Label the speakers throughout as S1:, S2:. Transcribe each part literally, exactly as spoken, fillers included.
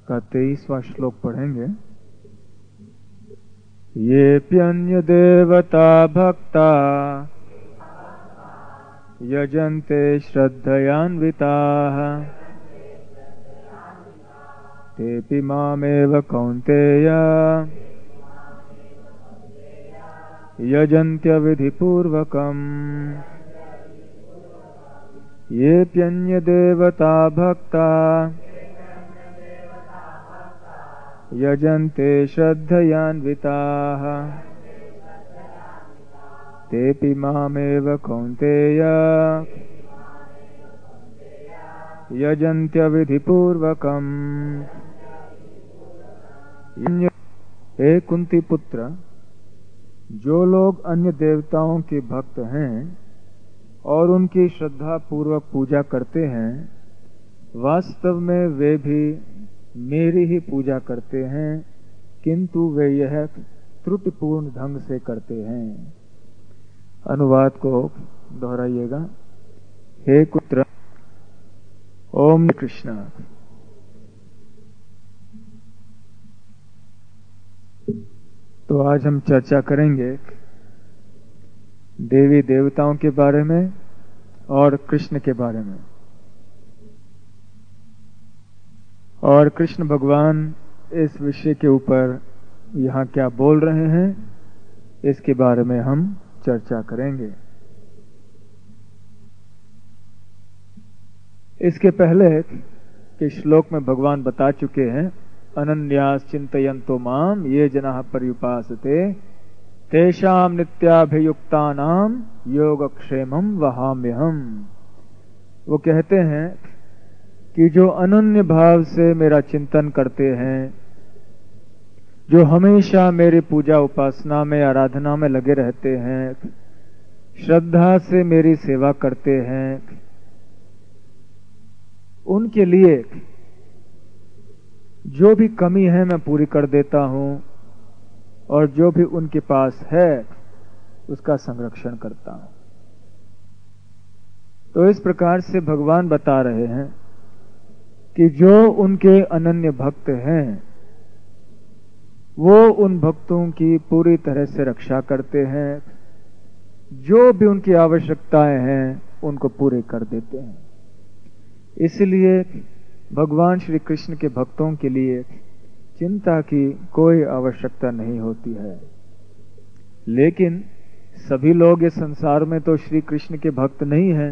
S1: का तेईसवां श्लोक पढ़ेंगे। ये प्यन्य देवता भक्ता यजन्ते श्रद्धयान्विताः तेऽपि मामेव कौन्तेय यजन्त्य विधिपूर्वकम्। ये प्यन्य देवता भक्ता यजन्ते श्रद्धयान्विताः तेऽपि मामेव कौन्तेय यजन्त्य विधिपूर्वकम्। हे कुंती पुत्र, जो लोग अन्य देवताओं के भक्त हैं और उनकी श्रद्धा पूर्वक पूजा करते हैं, वास्तव में वे भी मेरी ही पूजा करते हैं, किंतु वे यह त्रुटिपूर्ण ढंग से करते हैं। अनुवाद को दोहराइएगा। हे पुत्र, ओम कृष्ण। तो आज हम चर्चा करेंगे देवी देवताओं के बारे में और कृष्ण के बारे में, और कृष्ण भगवान इस विषय के ऊपर यहाँ क्या बोल रहे हैं, इसके बारे में हम चर्चा करेंगे। इसके पहले के श्लोक में भगवान बता चुके हैं, अनन्यास चिंतयन्तो माम ये जनाः पर्युपासते तेषां नित्याभियुक्तानां योगक्षेमं वहाम्यहम्। वो कहते हैं कि जो अनन्य भाव से मेरा चिंतन करते हैं, जो हमेशा मेरी पूजा उपासना में आराधना में लगे रहते हैं, श्रद्धा से मेरी सेवा करते हैं, उनके लिए जो भी कमी है मैं पूरी कर देता हूं और जो भी उनके पास है उसका संरक्षण करता हूं। तो इस प्रकार से भगवान बता रहे हैं कि जो उनके अनन्य भक्त हैं वो उन भक्तों की पूरी तरह से रक्षा करते हैं, जो भी उनकी आवश्यकताएं हैं उनको पूरे कर देते हैं। इसलिए भगवान श्री कृष्ण के भक्तों के लिए चिंता की कोई आवश्यकता नहीं होती है। लेकिन सभी लोग इस संसार में तो श्री कृष्ण के भक्त नहीं हैं।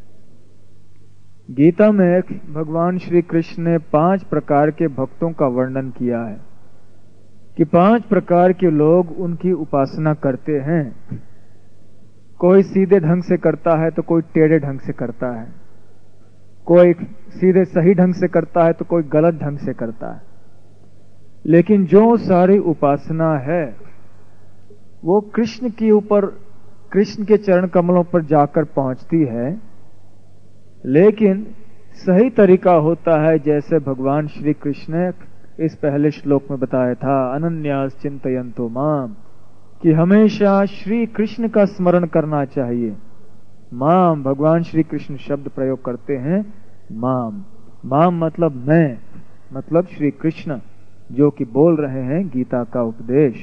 S1: गीता में भगवान श्री कृष्ण ने पांच प्रकार के भक्तों का वर्णन किया है कि पांच प्रकार के लोग उनकी उपासना करते हैं। कोई सीधे ढंग से करता है तो कोई टेढ़े ढंग से करता है, कोई सीधे सही ढंग से करता है तो कोई गलत ढंग से करता है। लेकिन जो सारी उपासना है वो कृष्ण के ऊपर, कृष्ण के चरण कमलों पर जाकर पहुंचती है। लेकिन सही तरीका होता है जैसे भगवान श्री कृष्ण ने इस पहले श्लोक में बताया था, अनन्यास चिंतयन्तो माम, कि हमेशा श्री कृष्ण का स्मरण करना चाहिए। माम, भगवान श्री कृष्ण शब्द प्रयोग करते हैं माम। माम मतलब मैं, मतलब श्री कृष्ण जो कि बोल रहे हैं गीता का उपदेश।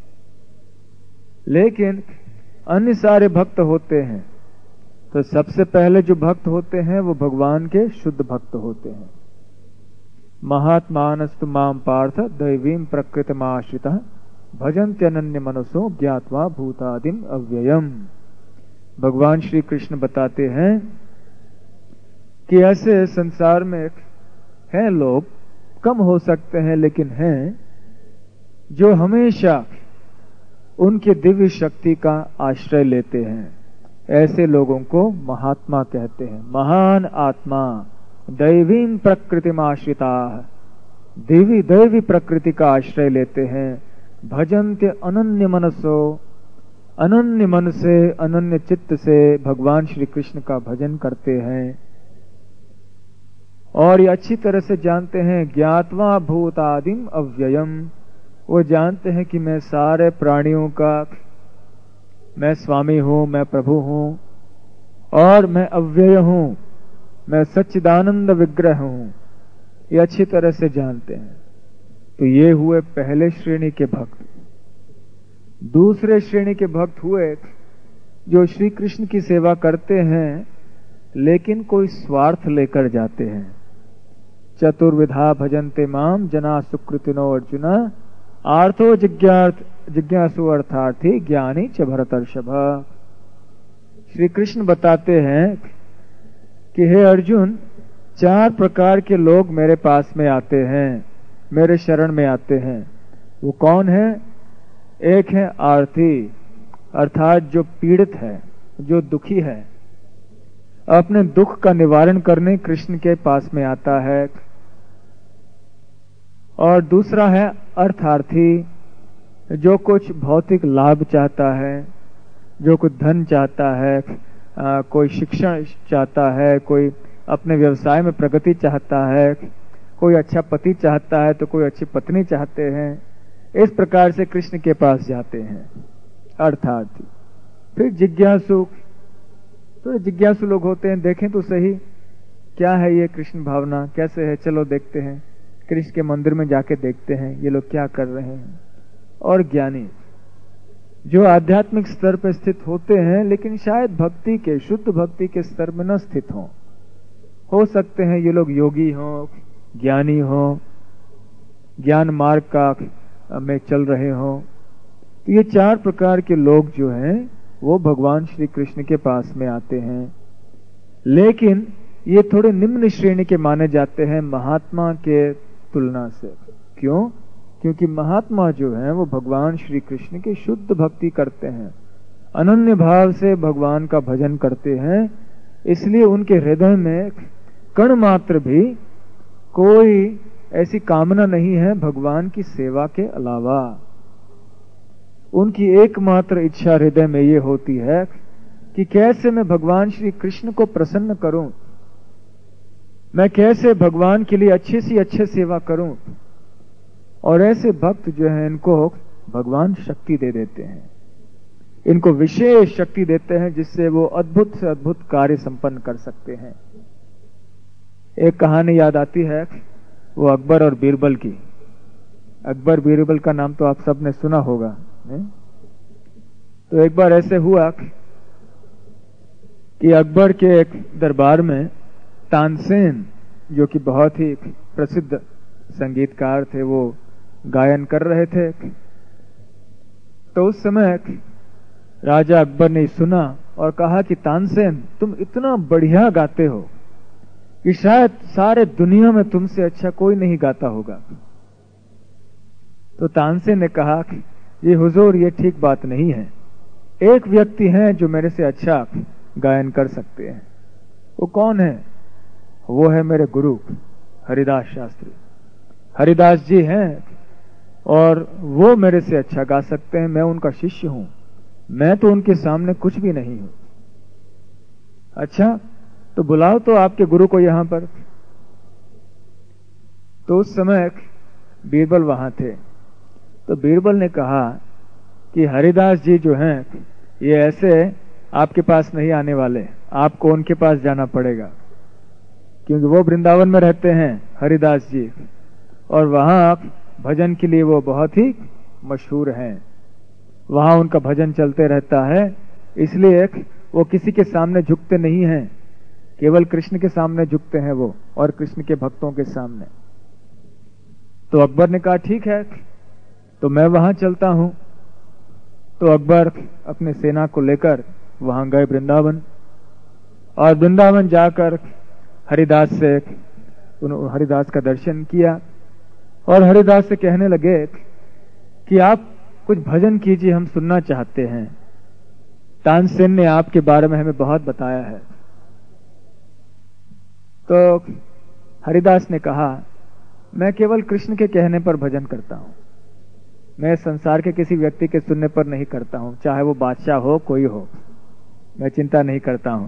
S1: लेकिन अन्य सारे भक्त होते हैं, तो सबसे पहले जो भक्त होते हैं वो भगवान के शुद्ध भक्त होते हैं। महात्मानस्तु माम पार्थ दैवीं प्रकृतिमाश्रितः भजन्त्यनन्य मनसो ज्ञात्वा भूतादिम अव्ययम्। भगवान श्री कृष्ण बताते हैं कि ऐसे संसार में हैं लोग, कम हो सकते हैं लेकिन हैं, जो हमेशा उनकी दिव्य शक्ति का आश्रय लेते हैं। ऐसे लोगों को महात्मा कहते हैं। महान आत्मा दैवीं प्रकृतिमाश्रिता, देवी दैवी प्रकृति का आश्रय लेते हैं। भजन्त्य अनन्य मनसो, अनन्य मन से, अनन्य चित्त से भगवान श्री कृष्ण का भजन करते हैं। और ये अच्छी तरह से जानते हैं, ज्ञात्वा भूतादिम अव्ययम, वो जानते हैं कि मैं सारे प्राणियों का मैं स्वामी हूं, मैं प्रभु हूं और मैं अव्यय हूं, मैं सच्चिदानंद विग्रह हूं। ये अच्छी तरह से जानते हैं। तो ये हुए पहले श्रेणी के भक्त। दूसरे श्रेणी के भक्त हुए जो श्री कृष्ण की सेवा करते हैं लेकिन कोई स्वार्थ लेकर जाते हैं। चतुर्विधा भजन्ते माम जना सुकृतिनो अर्जुना आर्थो जिज्ञार्थ जिज्ञासु अर्थार्थी ज्ञानी च भरतर्षभ। श्री कृष्ण बताते हैं कि हे अर्जुन, चार प्रकार के लोग मेरे पास में आते हैं, मेरे शरण में आते हैं। वो कौन है? एक है आर्थी, अर्थात जो पीड़ित है, जो दुखी है, अपने दुख का निवारण करने कृष्ण के पास में आता है। और दूसरा है अर्थार्थी, जो कुछ भौतिक लाभ चाहता है, जो कुछ धन चाहता है, आ, कोई शिक्षण चाहता है, कोई अपने व्यवसाय में प्रगति चाहता है, कोई अच्छा पति चाहता है तो कोई अच्छी पत्नी चाहते हैं। इस प्रकार से कृष्ण के पास जाते हैं अर्थार्थी। फिर जिज्ञासु, तो जिज्ञासु लोग होते हैं, देखें तो सही क्या है ये कृष्ण भावना, कैसे है, चलो देखते हैं, कृष्ण के मंदिर में जाके देखते हैं ये लोग क्या कर रहे हैं। और ज्ञानी, जो आध्यात्मिक स्तर पर स्थित होते हैं लेकिन शायद भक्ति के, शुद्ध भक्ति के स्तर में न स्थित हों। हो सकते हैं ये लोग योगी हों, ज्ञानी हों, ज्ञान मार्ग का में चल रहे हों। तो ये चार प्रकार के लोग जो हैं वो भगवान श्री कृष्ण के पास में आते हैं। लेकिन ये थोड़े निम्न श्रेणी के माने जाते हैं महात्मा के तुलना से। क्यों? क्योंकि महात्मा जो हैं वो भगवान श्री कृष्ण की शुद्ध भक्ति करते हैं, अनन्य भाव से भगवान का भजन करते हैं। इसलिए उनके हृदय में कण मात्र भी कोई ऐसी कामना नहीं है भगवान की सेवा के अलावा। उनकी एकमात्र इच्छा हृदय में ये होती है कि कैसे मैं भगवान श्री कृष्ण को प्रसन्न करूं, मैं कैसे भगवान के लिए अच्छे से अच्छे सेवा करूं। और ऐसे भक्त जो हैं इनको भगवान शक्ति दे देते हैं, इनको विशेष शक्ति देते हैं जिससे वो अद्भुत से अद्भुत कार्य संपन्न कर सकते हैं। एक कहानी याद आती है, वो अकबर और बीरबल की। अकबर बीरबल का नाम तो आप सब ने सुना होगा। नहीं? तो एक बार ऐसे हुआ कि अकबर के एक दरबार में तानसेन, जो कि बहुत ही प्रसिद्ध संगीतकार थे, वो गायन कर रहे थे। तो उस समय राजा अकबर ने सुना और कहा कि तानसेन, तुम इतना बढ़िया गाते हो कि शायद सारे दुनिया में तुमसे अच्छा कोई नहीं गाता होगा। तो तानसेन ने कहा कि ये हुजूर, ये ठीक बात नहीं है। एक व्यक्ति है जो मेरे से अच्छा गायन कर सकते हैं। वो कौन है? वो है मेरे गुरु हरिदास शास्त्री। हरिदास जी हैं और वो मेरे से अच्छा गा सकते हैं। मैं उनका शिष्य हूं, मैं तो उनके सामने कुछ भी नहीं हूं। अच्छा, तो बुलाओ तो आपके गुरु को यहां पर। तो उस समय बीरबल वहां थे। तो बीरबल ने कहा कि हरिदास जी जो हैं ये ऐसे आपके पास नहीं आने वाले, आपको उनके पास जाना पड़ेगा, क्योंकि वो वृंदावन में रहते हैं हरिदास जी, और वहां भजन के लिए वो बहुत ही मशहूर हैं। वहां उनका भजन चलते रहता है, इसलिए वो किसी के सामने झुकते नहीं हैं, केवल कृष्ण के सामने झुकते हैं वो, और कृष्ण के भक्तों के सामने। तो अकबर ने कहा ठीक है, तो मैं वहां चलता हूं। तो अकबर अपने सेना को लेकर वहां गए वृंदावन, और वृंदावन जाकर हरिदास से हरिदास का दर्शन किया, और हरिदास से कहने लगे कि आप कुछ भजन कीजिए, हम सुनना चाहते हैं। तानसेन ने आपके बारे में हमें बहुत बताया है। तो हरिदास ने कहा, मैं केवल कृष्ण के कहने पर भजन करता हूं, मैं संसार के किसी व्यक्ति के सुनने पर नहीं करता हूं, चाहे वो बादशाह हो, कोई हो, मैं चिंता नहीं करता हूं।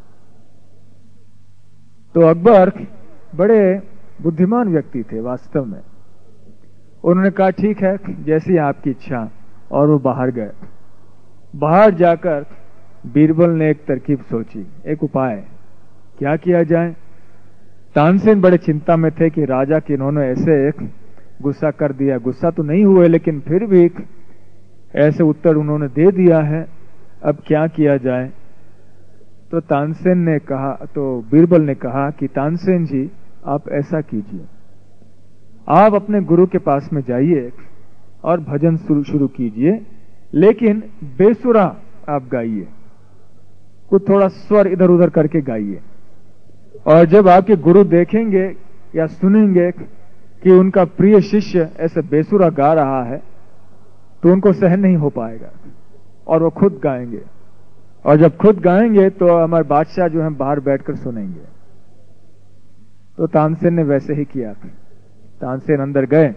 S1: तो अकबर बड़े बुद्धिमान व्यक्ति थे वास्तव में। उन्होंने कहा ठीक है, जैसी आपकी इच्छा, और वो बाहर गए। बाहर जाकर बीरबल ने एक तरकीब सोची, एक उपाय, क्या किया जाए। तानसेन बड़े चिंता में थे कि राजा के इन्होंने ऐसे एक गुस्सा कर दिया। गुस्सा तो नहीं हुए, लेकिन फिर भी ऐसे उत्तर उन्होंने दे दिया है, अब क्या किया जाए। तो तानसेन ने कहा, तो बीरबल ने कहा कि तानसेन जी आप ऐसा कीजिए, आप अपने गुरु के पास में जाइए और भजन शुरू शुरू कीजिए, लेकिन बेसुरा आप गाइए, कुछ थोड़ा स्वर इधर उधर करके गाइए। और जब आपके गुरु देखेंगे या सुनेंगे कि उनका प्रिय शिष्य ऐसे बेसुरा गा रहा है तो उनको सहन नहीं हो पाएगा और वो खुद गाएंगे, और जब खुद गाएंगे तो हमारे बादशाह जो है बाहर बैठकर सुनेंगे। तो तानसेन ने वैसे ही किया। तानसेन अंदर गए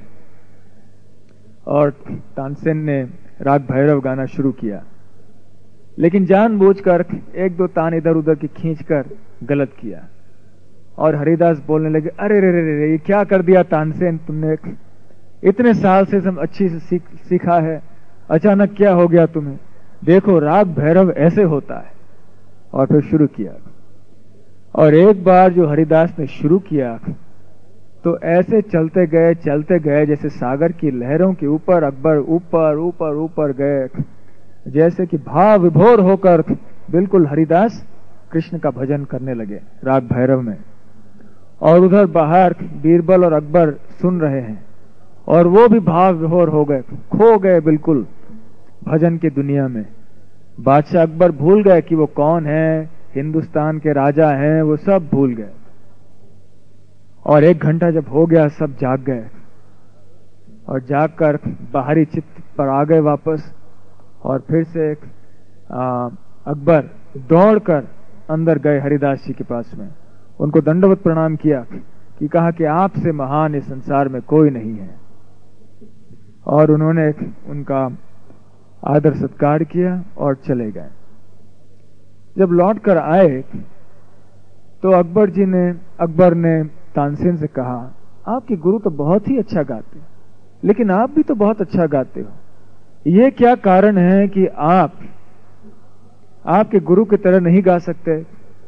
S1: और तानसेन ने राग भैरव गाना शुरू किया, लेकिन जानबूझकर एक दो तान इधर उधर की खींचकर गलत किया। और हरिदास बोलने लगे, अरे रे रे रे, ये क्या कर दिया तानसेन तुमने, इतने साल से सब अच्छी से सीख, सीखा है, अचानक क्या हो गया तुम्हें, देखो राग भैरव ऐसे होता है। और फिर शुरू किया, और एक बार जो हरिदास ने शुरू किया तो ऐसे चलते गए चलते गए जैसे सागर की लहरों के ऊपर अकबर ऊपर ऊपर ऊपर गए, जैसे कि भाव विभोर होकर बिल्कुल हरिदास कृष्ण का भजन करने लगे राग भैरव में। और उधर बाहर बीरबल और अकबर सुन रहे हैं और वो भी भाव विभोर हो गए, खो गए बिल्कुल भजन की दुनिया में। बादशाह अकबर भूल गए कि वो कौन है, हिंदुस्तान के राजा हैं, वो सब भूल गए। और एक घंटा जब हो गया सब जाग गए और जागकर बाहरी चित्त पर आ गए वापस। और फिर से अकबर दौड़कर अंदर गए हरिदास जी के पास में, उनको दंडवत प्रणाम किया कि कहा कि आपसे महान इस संसार में कोई नहीं है। और उन्होंने उनका आदर सत्कार किया और चले गए। जब लौट कर आए तो अकबर जी ने अकबर ने तानसेन से कहा, आपके गुरु तो बहुत ही अच्छा गाते, लेकिन आप भी तो बहुत अच्छा गाते हो, ये क्या कारण है कि आप आपके गुरु की तरह नहीं गा सकते।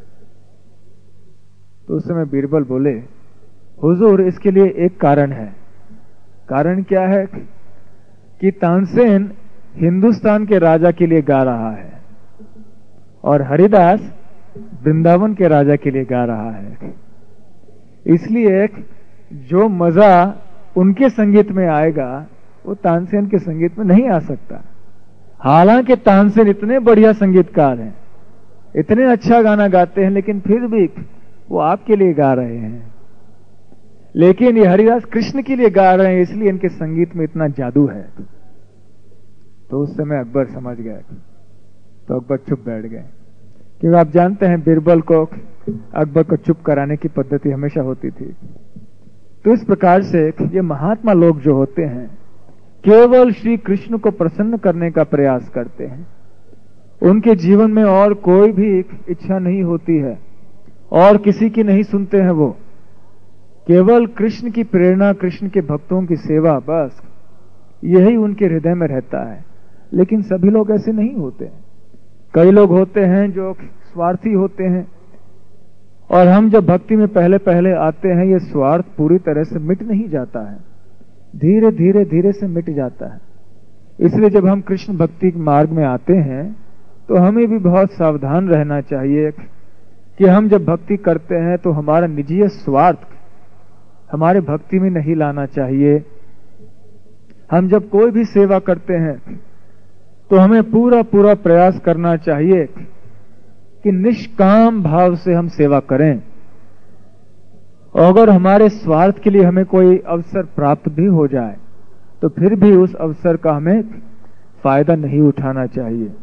S1: तो उस समय बीरबल बोले, हुजूर इसके लिए एक कारण है। कारण क्या है कि तानसेन हिंदुस्तान के राजा के लिए गा रहा है और हरिदास वृंदावन के राजा के लिए गा रहा है, इसलिए जो मजा उनके संगीत में आएगा वो तानसेन के संगीत में नहीं आ सकता। हालांकि तानसेन इतने बढ़िया संगीतकार हैं, इतने अच्छा गाना गाते हैं, लेकिन फिर भी वो आपके लिए गा रहे हैं। लेकिन ये हरिदास कृष्ण के लिए गा रहे हैं, इसलिए इनके संगीत में इतना जादू है। तो उस समय अकबर समझ गए, तो अकबर चुप बैठ गए, क्योंकि आप जानते हैं बीरबल को अकबर को चुप कराने की पद्धति हमेशा होती थी। तो इस प्रकार से ये महात्मा लोग जो होते हैं केवल श्री कृष्ण को प्रसन्न करने का प्रयास करते हैं, उनके जीवन में और कोई भी इच्छा नहीं होती है और किसी की नहीं सुनते हैं। वो केवल कृष्ण की प्रेरणा, कृष्ण के भक्तों की सेवा, बस यही उनके हृदय में रहता है। लेकिन सभी लोग ऐसे नहीं होते हैं। कई लोग होते हैं जो स्वार्थी होते हैं, और हम जब भक्ति में पहले पहले आते हैं ये स्वार्थ पूरी तरह से मिट नहीं जाता है, धीरे धीरे धीरे से मिट जाता है। इसलिए जब हम कृष्ण भक्ति मार्ग में आते हैं तो हमें भी बहुत सावधान रहना चाहिए कि हम जब भक्ति करते हैं तो हमारा निजी स्वार्थ हमारे भक्ति में नहीं लाना चाहिए। हम जब कोई भी सेवा करते हैं तो हमें पूरा पूरा प्रयास करना चाहिए कि निष्काम भाव से हम सेवा करें। और अगर हमारे स्वार्थ के लिए हमें कोई अवसर प्राप्त भी हो जाए तो फिर भी उस अवसर का हमें फायदा नहीं उठाना चाहिए।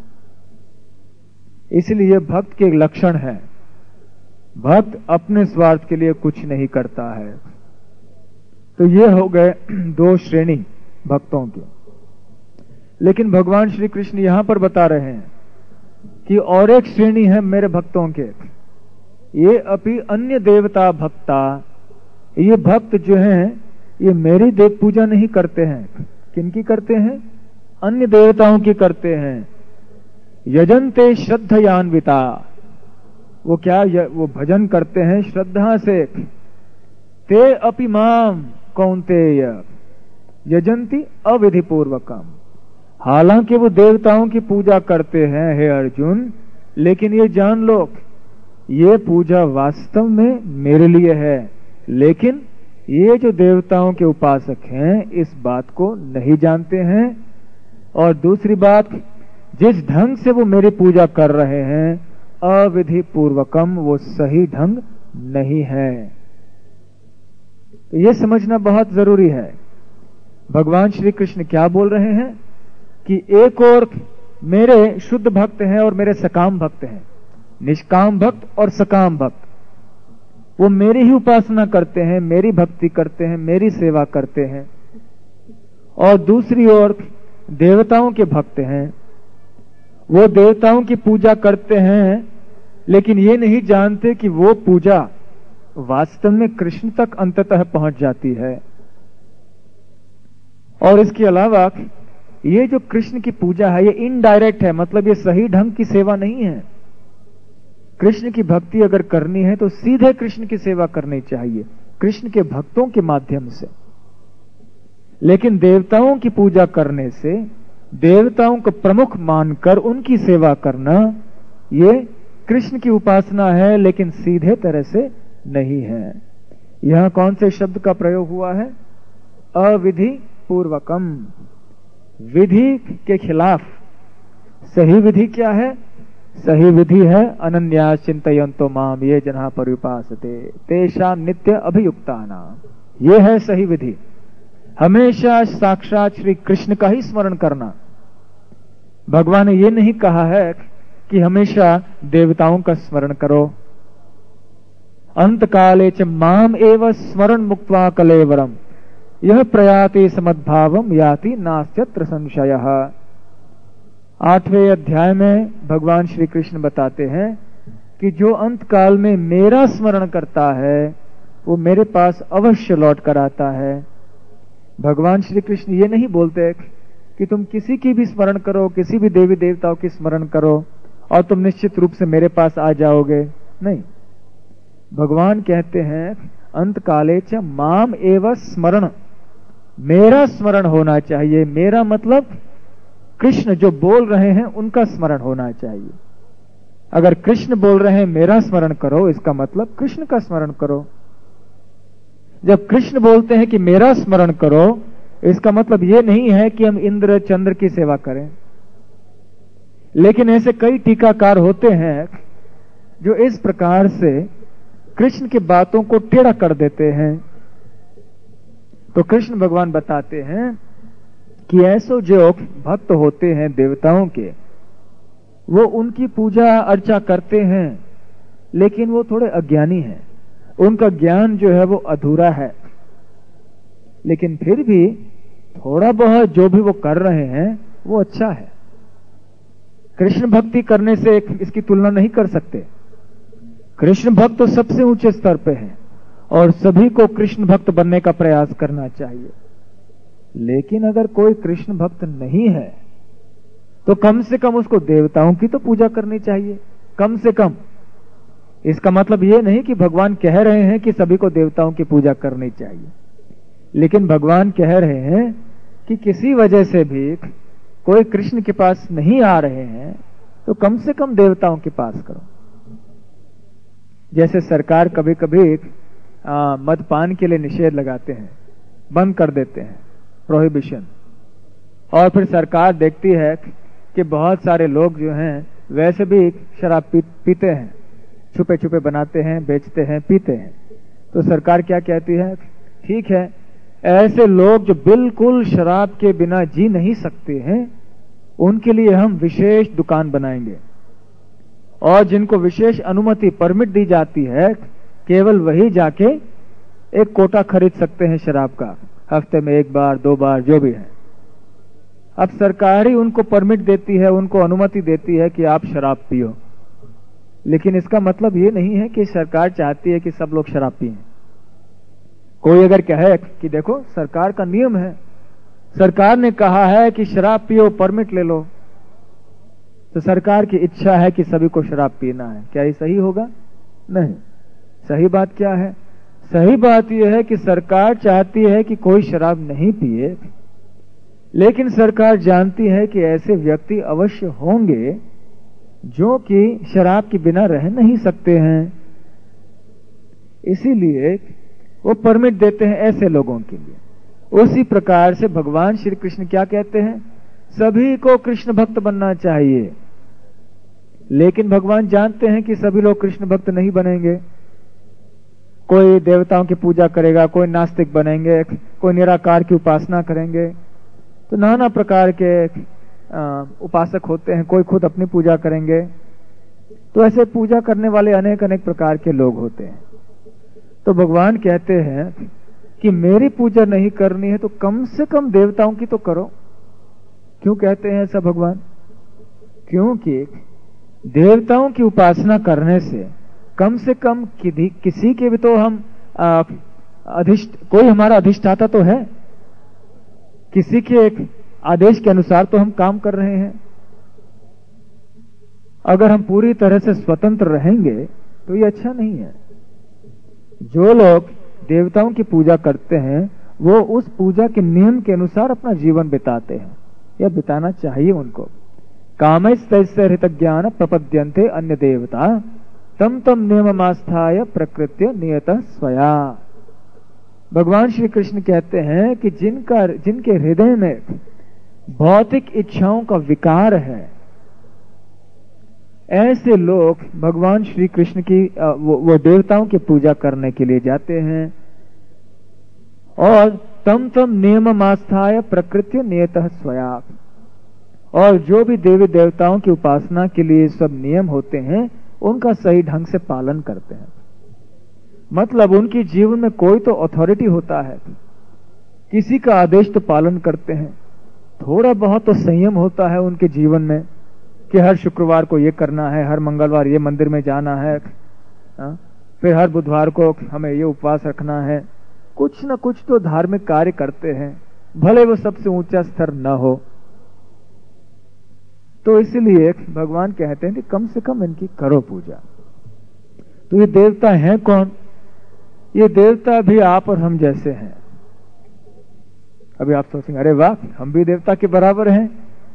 S1: इसलिए भक्त के लक्षण है, भक्त अपने स्वार्थ के लिए कुछ नहीं करता है। तो ये हो गए दो श्रेणी भक्तों की। लेकिन भगवान श्री कृष्ण यहां पर बता रहे हैं कि और एक श्रेणी है मेरे भक्तों के, ये अपि अन्य देवता भक्ता। ये भक्त जो हैं ये मेरी देव पूजा नहीं करते हैं। किनकी करते हैं? अन्य देवताओं की करते हैं। यजन्ते श्रद्धयान्विता, वो क्या वो भजन करते हैं श्रद्धा से, ते अपि माम कौन्तेय यजंती अविधि पूर्वकम। हालांकि वो देवताओं की पूजा करते हैं हे अर्जुन, लेकिन ये जान लो ये पूजा वास्तव में मेरे लिए है, लेकिन ये जो देवताओं के उपासक हैं इस बात को नहीं जानते हैं। और दूसरी बात, जिस ढंग से वो मेरी पूजा कर रहे हैं अविधि पूर्वकम, वो सही ढंग नहीं है। तो ये समझना बहुत जरूरी है। भगवान श्री कृष्ण क्या बोल रहे हैं कि एक और मेरे शुद्ध भक्त हैं और मेरे सकाम भक्त हैं, निष्काम भक्त और सकाम भक्त। वो मेरी ही उपासना करते हैं, मेरी भक्ति करते हैं, मेरी सेवा करते हैं। और दूसरी ओर देवताओं के भक्त हैं, वो देवताओं की पूजा करते हैं, लेकिन ये नहीं जानते कि वो पूजा वास्तव में कृष्ण तक अंततः पहुंच जाती है। और इसके अलावा ये जो कृष्ण की पूजा है ये इनडायरेक्ट है, मतलब ये सही ढंग की सेवा नहीं है। कृष्ण की भक्ति अगर करनी है तो सीधे कृष्ण की सेवा करनी चाहिए, कृष्ण के भक्तों के माध्यम से। लेकिन देवताओं की पूजा करने से, देवताओं को प्रमुख मानकर उनकी सेवा करना, ये कृष्ण की उपासना है, लेकिन सीधे तरह से नहीं है। यहां कौन से शब्द का प्रयोग हुआ है? अविधि पूर्वकम, विधि के खिलाफ। सही विधि क्या है? सही विधि है अनन्या चिंतयन्तो माम ये जना पर्युपासते तेषा नित्य अभियुक्तानाम। ये है सही विधि, हमेशा साक्षात श्री कृष्ण का ही स्मरण करना। भगवान ने ये नहीं कहा है कि हमेशा देवताओं का स्मरण करो। अंत काले च माम एव स्मरण मुक्त्वा कलेवरम यह प्रयाति समद्भावम याति नास्त्यत्र संशयः। आठवें अध्याय में भगवान श्री कृष्ण बताते हैं कि जो अंत काल में मेरा स्मरण करता है वो मेरे पास अवश्य लौट कर आता है। भगवान श्री कृष्ण ये नहीं बोलते कि तुम किसी की भी स्मरण करो, किसी भी देवी देवताओं की स्मरण करो और तुम निश्चित रूप से मेरे पास आ जाओगे। नहीं, भगवान कहते हैं अंत काले च माम एव स्मरण, मेरा स्मरण होना चाहिए। मेरा मतलब कृष्ण जो बोल रहे हैं उनका स्मरण होना चाहिए। अगर कृष्ण बोल रहे हैं मेरा स्मरण करो, इसका मतलब कृष्ण का स्मरण करो। जब कृष्ण बोलते हैं कि मेरा स्मरण करो, इसका मतलब यह नहीं है कि हम इंद्र चंद्र की सेवा करें। लेकिन ऐसे कई टीकाकार होते हैं जो इस प्रकार से कृष्ण की बातों को टेढ़ा कर देते हैं। तो कृष्ण भगवान बताते हैं कि ऐसो जो भक्त होते हैं देवताओं के, वो उनकी पूजा अर्चा करते हैं, लेकिन वो थोड़े अज्ञानी हैं, उनका ज्ञान जो है वो अधूरा है। लेकिन फिर भी थोड़ा बहुत जो भी वो कर रहे हैं वो अच्छा है। कृष्ण भक्ति करने से इसकी तुलना नहीं कर सकते। कृष्ण भक्त तो सबसे ऊंचे स्तर पे हैं और सभी को कृष्ण भक्त बनने का प्रयास करना चाहिए। लेकिन अगर कोई कृष्ण भक्त नहीं है तो कम से कम उसको देवताओं की तो पूजा करनी चाहिए, कम से कम। इसका मतलब यह नहीं कि भगवान कह रहे हैं कि सभी को देवताओं की पूजा करनी चाहिए, लेकिन भगवान कह रहे हैं कि किसी वजह से भी कोई कृष्ण के पास नहीं आ रहे हैं तो कम से कम देवताओं के पास करो। जैसे सरकार कभी कभी मदपान के लिए निषेध लगाते हैं, बंद कर देते हैं, प्रोहिबिशन, और फिर सरकार देखती है कि बहुत सारे लोग जो हैं वैसे भी शराब पी, पीते हैं, छुपे छुपे बनाते हैं, बेचते हैं, पीते हैं। तो सरकार क्या कहती है? ठीक है, ऐसे लोग जो बिल्कुल शराब के बिना जी नहीं सकते हैं उनके लिए हम विशेष दुकान बनाएंगे, और जिनको विशेष अनुमति परमिट दी जाती है केवल वही जाके एक कोटा खरीद सकते हैं शराब का, हफ्ते में एक बार दो बार जो भी है। अब सरकार ही उनको परमिट देती है, उनको अनुमति देती है कि आप शराब पियो, लेकिन इसका मतलब ये नहीं है कि सरकार चाहती है कि सब लोग शराब पिएं। कोई अगर कहे कि देखो सरकार का नियम है, सरकार ने कहा है कि शराब पियो, परमिट ले लो, तो सरकार की इच्छा है कि सभी को शराब पीना है, क्या ये सही होगा? नहीं। सही बात क्या है? सही बात यह है कि सरकार चाहती है कि कोई शराब नहीं पिए, लेकिन सरकार जानती है कि ऐसे व्यक्ति अवश्य होंगे जो कि शराब के बिना रह नहीं सकते हैं, इसीलिए वो परमिट देते हैं ऐसे लोगों के लिए। उसी प्रकार से भगवान श्री कृष्ण क्या कहते हैं, सभी को कृष्ण भक्त बनना चाहिए, लेकिन भगवान जानते हैं कि सभी लोग कृष्ण भक्त नहीं बनेंगे। कोई देवताओं की पूजा करेगा, कोई नास्तिक बनेंगे, कोई निराकार की उपासना करेंगे, तो नाना प्रकार के उपासक होते हैं, कोई खुद अपनी पूजा करेंगे। तो ऐसे पूजा करने वाले अनेक अनेक प्रकार के लोग होते हैं। तो भगवान कहते हैं कि मेरी पूजा नहीं करनी है तो कम से कम देवताओं की तो करो। क्यों कहते हैं ऐसा भगवान? क्योंकि देवताओं की उपासना करने से कम से कम कि, किसी के भी तो हम अधिष्ठ कोई हमारा अधिष्ठाता तो है, किसी के एक आदेश के अनुसार तो हम काम कर रहे हैं। अगर हम पूरी तरह से स्वतंत्र रहेंगे तो ये अच्छा नहीं है। जो लोग देवताओं की पूजा करते हैं वो उस पूजा के नियम के अनुसार अपना जीवन बिताते हैं, या बिताना चाहिए उनको। कामैस्तैस्य हृतज्ञान प्रपद्यन्ते अन्य देवता तम तम नियममास्थाय प्रकृत्य नियतः स्वया। भगवान श्री कृष्ण कहते हैं कि जिनका जिनके हृदय में भौतिक इच्छाओं का विकार है, ऐसे लोग भगवान श्री कृष्ण की वो, वो देवताओं की पूजा करने के लिए जाते हैं और तम तम नियममास्थाय प्रकृत्य नियतः स्वया। और जो भी देवी देवताओं की उपासना के लिए सब नियम होते हैं उनका सही ढंग से पालन करते हैं। मतलब उनके जीवन में कोई तो अथॉरिटी होता है, किसी का आदेश तो पालन करते हैं। थोड़ा बहुत तो संयम होता है उनके जीवन में कि हर शुक्रवार को ये करना है, हर मंगलवार ये मंदिर में जाना है, आ? फिर हर बुधवार को हमें ये उपवास रखना है। कुछ न कुछ तो धार्मिक कार्य करते हैं, भले वो सबसे ऊंचा स्तर न हो। तो इसलिए भगवान कहते हैं कि कम से कम इनकी करो पूजा। तो ये देवता हैं कौन? ये देवता भी आप और हम जैसे हैं। अभी आप सोचेंगे अरे वाह, हम भी देवता के बराबर हैं।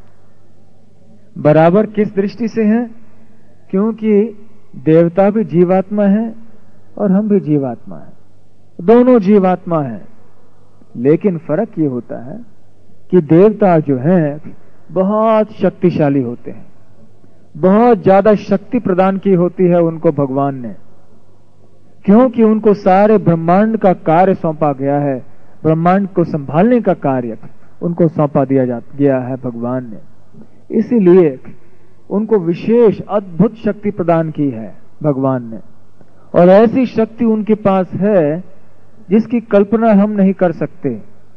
S1: बराबर किस दृष्टि से हैं? क्योंकि देवता भी जीवात्मा है और हम भी जीवात्मा है, दोनों जीवात्मा है। लेकिन फर्क ये होता है कि देवता जो हैं बहुत शक्तिशाली होते हैं, बहुत ज्यादा शक्ति प्रदान की होती है उनको भगवान ने, क्योंकि उनको सारे ब्रह्मांड का कार्य सौंपा गया है। ब्रह्मांड को संभालने का कार्य उनको सौंपा दिया जा गया है भगवान ने, इसीलिए उनको विशेष अद्भुत शक्ति प्रदान की है भगवान ने। और ऐसी शक्ति उनके पास है जिसकी कल्पना हम नहीं कर सकते।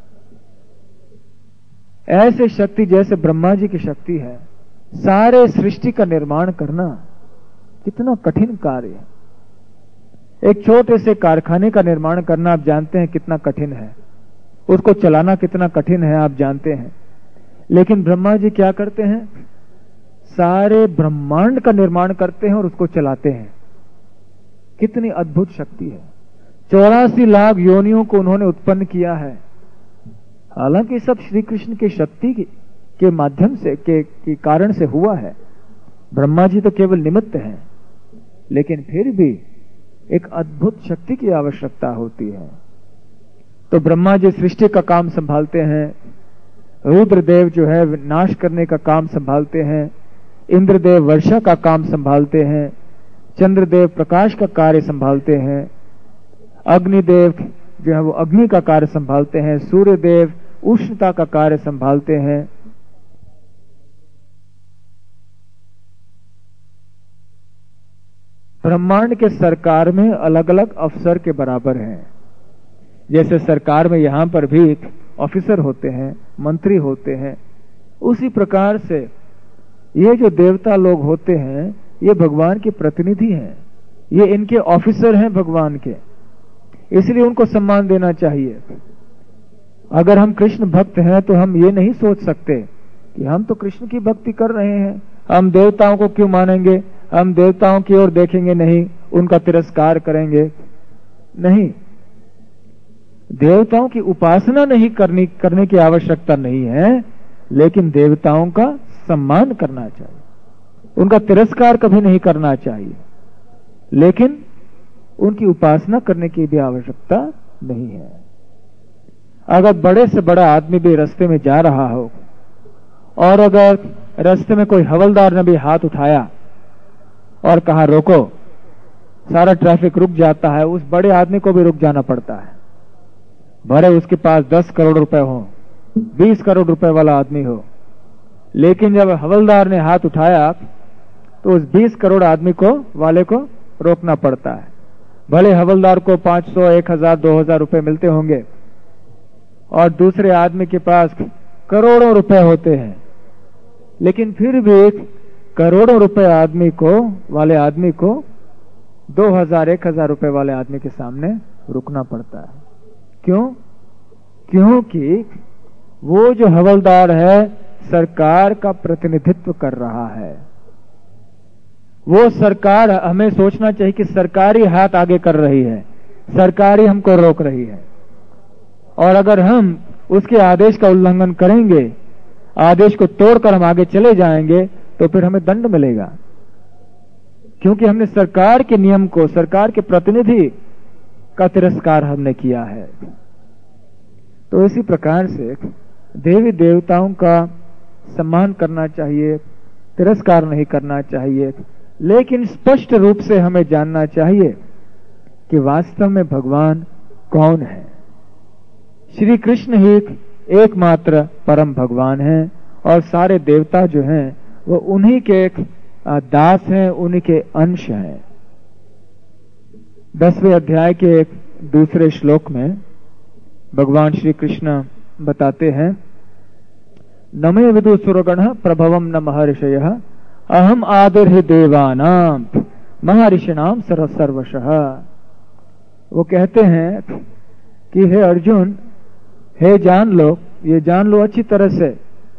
S1: ऐसे शक्ति जैसे ब्रह्मा जी की शक्ति है, सारे सृष्टि का निर्माण करना कितना कठिन कार्य है। एक छोटे से कारखाने का निर्माण करना आप जानते हैं कितना कठिन है, उसको चलाना कितना कठिन है आप जानते हैं। लेकिन ब्रह्मा जी क्या करते हैं? सारे ब्रह्मांड का निर्माण करते हैं और उसको चलाते हैं। कितनी अद्भुत शक्ति है। चौरासी लाख योनियों को उन्होंने उत्पन्न किया है। हालांकि सब श्री कृष्ण की शक्ति के माध्यम से के, के कारण से हुआ है। ब्रह्मा जी तो केवल निमित्त हैं, लेकिन फिर भी एक अद्भुत शक्ति की आवश्यकता होती है। तो ब्रह्मा जी सृष्टि का काम संभालते हैं, रुद्रदेव जो है नाश करने का काम संभालते हैं, इंद्रदेव वर्षा का काम संभालते हैं, चंद्रदेव प्रकाश का कार्य संभालते हैं, अग्निदेव जो है वो अग्नि का कार्य संभालते हैं, सूर्यदेव उष्णता का कार्य संभालते हैं। ब्रह्मांड के सरकार में अलग अलग अफसर के बराबर हैं। जैसे सरकार में यहां पर भी ऑफिसर होते हैं, मंत्री होते हैं, उसी प्रकार से ये जो देवता लोग होते हैं ये भगवान के प्रतिनिधि हैं, ये इनके ऑफिसर हैं भगवान के, इसलिए उनको सम्मान देना चाहिए। अगर हम कृष्ण भक्त हैं तो हम ये नहीं सोच सकते कि हम तो कृष्ण की भक्ति कर रहे हैं, हम देवताओं को क्यों मानेंगे, हम देवताओं की ओर देखेंगे नहीं, उनका तिरस्कार करेंगे। नहीं, देवताओं की उपासना नहीं करनी करने की आवश्यकता नहीं है, लेकिन देवताओं का सम्मान करना चाहिए, उनका तिरस्कार कभी नहीं करना चाहिए, लेकिन उनकी उपासना करने की भी आवश्यकता नहीं है। अगर बड़े से बड़ा आदमी भी रास्ते में जा रहा हो और अगर रास्ते में कोई हवलदार ने भी हाथ उठाया और कहा रोको, सारा ट्रैफिक रुक जाता है, उस बड़े आदमी को भी रुक जाना पड़ता है, भले उसके पास दस करोड़ रुपए हो, बीस करोड़ रुपए वाला आदमी हो। लेकिन जब हवलदार ने हाथ उठाया तो उस बीस करोड़ आदमी को वाले को रोकना पड़ता है। भले हवलदार को पांच सौ, एक हजार, दो हजार रुपए मिलते होंगे और दूसरे आदमी के पास करोड़ों रुपए होते हैं, लेकिन फिर भी करोड़ों रुपए आदमी को वाले आदमी को दो हजार, एक हजार रुपए वाले आदमी के सामने रुकना पड़ता है। क्यों? क्योंकि वो जो हवलदार है सरकार का प्रतिनिधित्व कर रहा है। वो सरकार, हमें सोचना चाहिए कि सरकारी हाथ आगे कर रही है, सरकारी हमको रोक रही है, और अगर हम उसके आदेश का उल्लंघन करेंगे, आदेश को तोड़कर हम आगे चले जाएंगे तो फिर हमें दंड मिलेगा, क्योंकि हमने सरकार के नियम को, सरकार के प्रतिनिधि का तिरस्कार हमने किया है। तो इसी प्रकार से देवी देवताओं का सम्मान करना चाहिए, तिरस्कार नहीं करना चाहिए, लेकिन स्पष्ट रूप से हमें जानना चाहिए कि वास्तव में भगवान कौन है। श्री कृष्ण ही एकमात्र परम भगवान हैं और सारे देवता जो हैं वो उन्हीं के एक दास हैं, उन्हीं के अंश हैं। दसवें अध्याय के एक दूसरे श्लोक में भगवान श्री कृष्ण बताते हैं, नमे विदु सुरगण प्रभवम न महर्षयः अहम आदिर ही देवानाम महर्षिणाम सर्वशः। वो कहते हैं कि हे अर्जुन, हे जान लो, ये जान लो अच्छी तरह से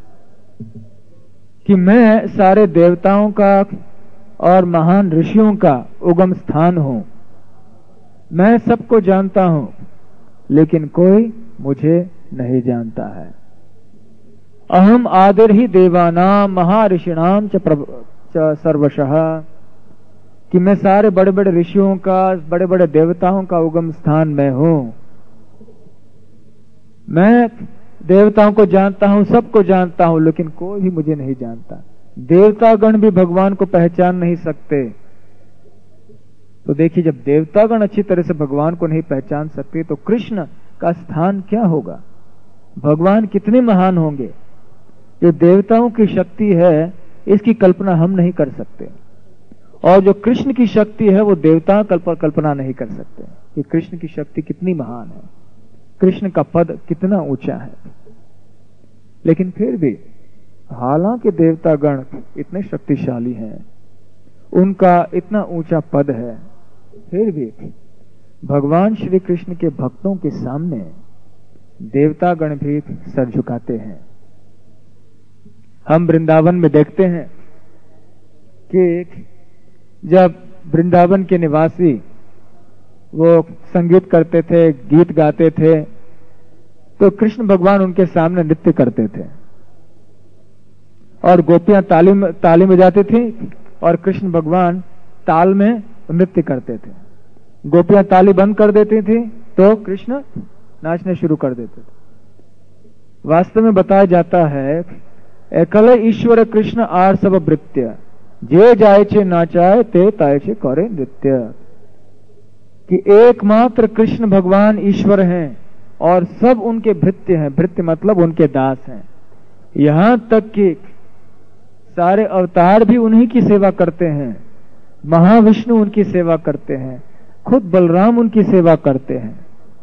S1: कि मैं सारे देवताओं का और महान ऋषियों का उगम स्थान हूं। मैं सबको जानता हूं, लेकिन कोई मुझे नहीं जानता है। अहम आदिर ही देवानाम महर्षिणाम च सर्वशः, कि मैं सारे बड़े बड़े ऋषियों का, बड़े बड़े देवताओं का उगम स्थान मैं हूं। मैं देवताओं को जानता हूं, सबको जानता हूं, लेकिन कोई भी मुझे नहीं जानता। देवतागण भी भगवान को पहचान नहीं सकते। तो देखिए, जब देवतागण अच्छी तरह से भगवान को नहीं पहचान सकते तो कृष्ण का स्थान क्या होगा? भगवान कितने महान होंगे। जो देवताओं की शक्ति है इसकी कल्पना हम नहीं कर सकते, और जो कृष्ण की शक्ति है वो देवता कल्पना नहीं कर सकते कि कृष्ण की शक्ति कितनी महान है, कृष्ण का पद कितना ऊंचा है। लेकिन फिर भी हालांकि देवतागण इतने शक्तिशाली हैं, उनका इतना ऊंचा पद है, फिर भी भगवान श्री कृष्ण के भक्तों के सामने देवतागण भी सर झुकाते हैं। हम वृंदावन में देखते हैं कि जब वृंदावन के निवासी वो संगीत करते थे, गीत गाते थे, तो कृष्ण भगवान उनके सामने नृत्य करते थे और गोपियां ताली में ताली में जाती थी और कृष्ण भगवान ताल में नृत्य करते थे। गोपियां ताली बंद कर देती थी तो कृष्ण नाचने शुरू कर देते थे। वास्तव में बताया जाता है, एकल ईश्वर कृष्ण आर सब वृत्य, जे जाए छे नाचाए ते ताए छे करे नृत्य, कि एकमात्र कृष्ण भगवान ईश्वर हैं और सब उनके भृत्य हैं। भृत्य मतलब उनके दास हैं। यहां तक कि सारे अवतार भी उन्हीं की सेवा करते हैं। महाविष्णु उनकी सेवा करते हैं, खुद बलराम उनकी सेवा करते हैं।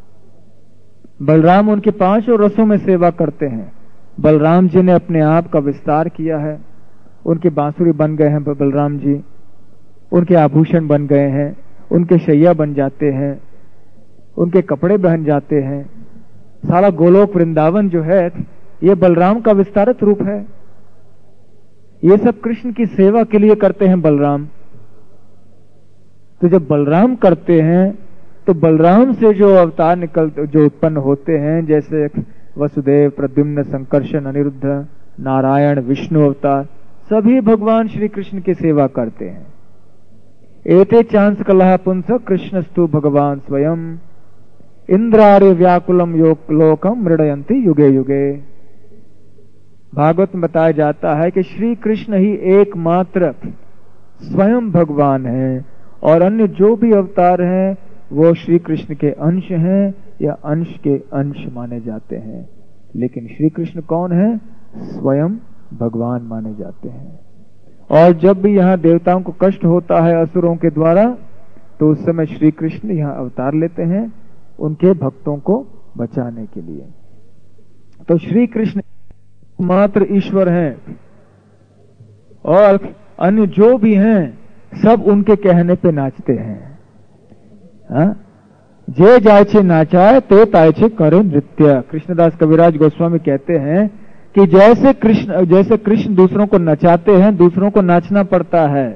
S1: बलराम उनके पांचों रसों में सेवा करते हैं। बलराम जी ने अपने आप का विस्तार किया है, उनके बांसुरी बन गए हैं बलराम जी, उनके आभूषण बन गए हैं, उनके शैया बन जाते हैं, उनके कपड़े पहन जाते हैं। सारा गोलोक वृंदावन जो है ये बलराम का विस्तारित रूप है। ये सब कृष्ण की सेवा के लिए करते हैं बलराम। तो जब बलराम करते हैं तो बलराम से जो अवतार निकल जो उत्पन्न होते हैं, जैसे वसुदेव, प्रद्युम्न, संकर्षण, अनिरुद्ध, नारायण, विष्णु अवतार, सभी भगवान श्री कृष्ण की सेवा करते हैं। एते चांस कलह पुंस कृष्णस्तु भगवान स्वयं इंद्रार्य व्याकुलम योग लोकम मृडयंती युगे युगे। भागवत में बताया जाता है कि श्री कृष्ण ही एकमात्र स्वयं भगवान हैं और अन्य जो भी अवतार हैं वो श्री कृष्ण के अंश हैं या अंश के अंश माने जाते हैं, लेकिन श्री कृष्ण कौन है? स्वयं भगवान माने जाते हैं। और जब भी यहाँ देवताओं को कष्ट होता है असुरों के द्वारा, तो उस समय श्री कृष्ण यहाँ अवतार लेते हैं उनके भक्तों को बचाने के लिए। तो श्री कृष्ण मात्र ईश्वर हैं और अन्य जो भी हैं सब उनके कहने पे नाचते हैं। हाँ? जे जाय छे नाचाए ते ताय छे करे नृत्य। कृष्णदास कविराज गोस्वामी कहते हैं कि जैसे कृष्ण जैसे कृष्ण दूसरों को नचाते हैं, दूसरों को नाचना पड़ता है,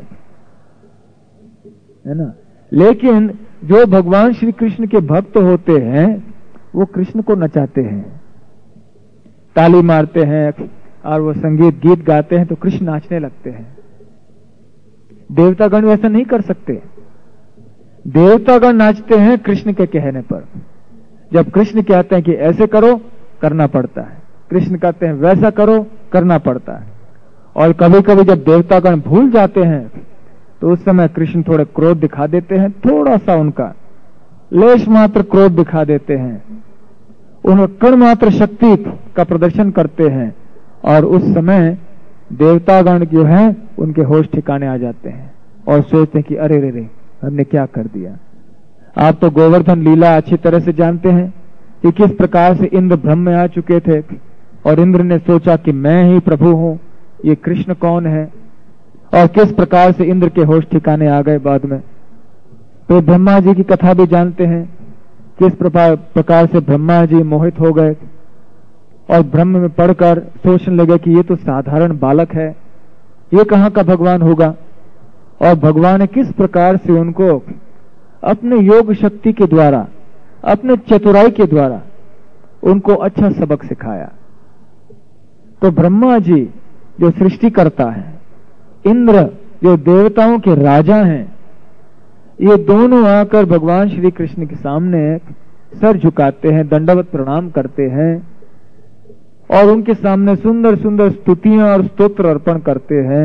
S1: है ना। लेकिन जो भगवान श्री कृष्ण के भक्त होते हैं वो कृष्ण को नचाते हैं, ताली मारते हैं और वो संगीत गीत गाते हैं तो कृष्ण नाचने लगते हैं। देवतागण ऐसा नहीं कर सकते। देवतागण नाचते हैं कृष्ण के कहने पर। जब कृष्ण कहते हैं कि ऐसे करो, करना पड़ता है। कृष्ण कहते हैं वैसा करो, करना पड़ता है। और कभी कभी जब देवतागण भूल जाते हैं तो उस समय कृष्ण थोड़े क्रोध दिखा देते हैं, थोड़ा सा उनका लेश मात्र क्रोध दिखा देते हैं, उन कण मात्र शक्ति का प्रदर्शन करते हैं और उस समय देवतागण जो है उनके होश ठिकाने आ जाते हैं और सोचते हैं कि अरे रे रे हमने क्या कर दिया। आप तो गोवर्धन लीला अच्छी तरह से जानते हैं कि किस प्रकार से इंद्र भ्रम में आ चुके थे और इंद्र ने सोचा कि मैं ही प्रभु हूं, ये कृष्ण कौन है, और किस प्रकार से इंद्र के होश ठिकाने आ गए बाद में। तो ब्रह्मा जी की कथा भी जानते हैं, किस प्रकार से ब्रह्मा जी मोहित हो गए और ब्रह्म में पढ़कर सोचने लगे कि ये तो साधारण बालक है, ये कहाँ का भगवान होगा। और भगवान ने किस प्रकार से उनको अपने योग शक्ति के द्वारा, अपने चतुराई के द्वारा उनको अच्छा सबक सिखाया। तो ब्रह्मा जी जो सृष्टि करता है, इंद्र जो देवताओं के राजा हैं, ये दोनों आकर भगवान श्री कृष्ण के सामने सर झुकाते हैं, दंडवत प्रणाम करते हैं और उनके सामने सुंदर सुंदर स्तुतियां और स्तोत्र अर्पण करते हैं।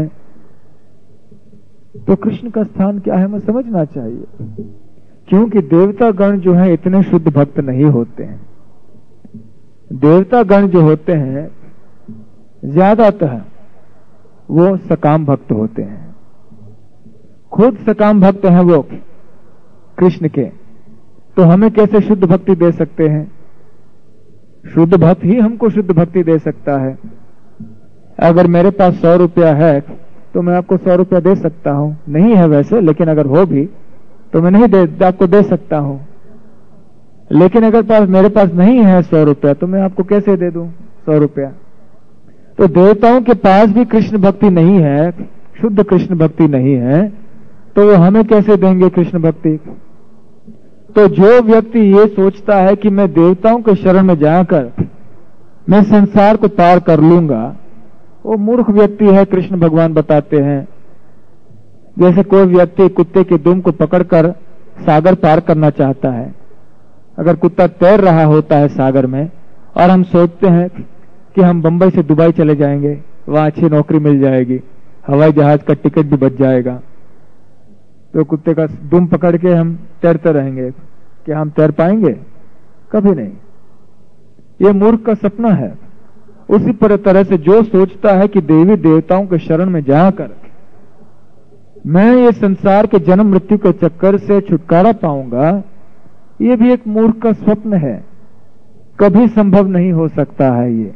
S1: तो कृष्ण का स्थान क्या है हमें समझना चाहिए, क्योंकि देवता गण जो है इतने शुद्ध भक्त नहीं होते हैं। देवता गण जो होते हैं ज्यादातर वो सकाम भक्त होते हैं, खुद सकाम भक्त हैं वो कृष्ण के। तो हमें कैसे शुद्ध भक्ति दे सकते हैं? शुद्ध भक्त ही हमको शुद्ध भक्ति दे सकता है। अगर मेरे पास सौ रुपया है तो मैं आपको सौ रुपया दे सकता हूं, नहीं है वैसे, लेकिन अगर हो भी तो मैं नहीं दे आपको दे सकता हूं। लेकिन अगर पास मेरे पास नहीं है सौ रुपया तो मैं आपको कैसे दे दूं सौ रुपया। तो देवताओं के पास भी कृष्ण भक्ति नहीं है, शुद्ध कृष्ण भक्ति नहीं है, तो वो हमें कैसे देंगे कृष्ण भक्ति? तो जो व्यक्ति ये सोचता है कि मैं देवताओं के शरण में जाकर मैं संसार को पार कर लूंगा, वो मूर्ख व्यक्ति है, कृष्ण भगवान बताते हैं। जैसे कोई व्यक्ति कुत्ते के दुम को पकड़कर सागर पार करना चाहता है। अगर कुत्ता तैर रहा होता है सागर में और हम सोचते हैं कि हम बंबई से दुबई चले जाएंगे, वहां अच्छी नौकरी मिल जाएगी, हवाई जहाज का टिकट भी बच जाएगा, तो कुत्ते का दुम पकड़ के हम तैरते रहेंगे, क्या हम तैर पाएंगे? कभी नहीं। ये मूर्ख का सपना है। उसी पर तरह से जो सोचता है कि देवी देवताओं के शरण में जाकर मैं ये संसार के जन्म मृत्यु के चक्कर से छुटकारा पाऊंगा, ये भी एक मूर्ख का स्वप्न है, कभी संभव नहीं हो सकता है ये।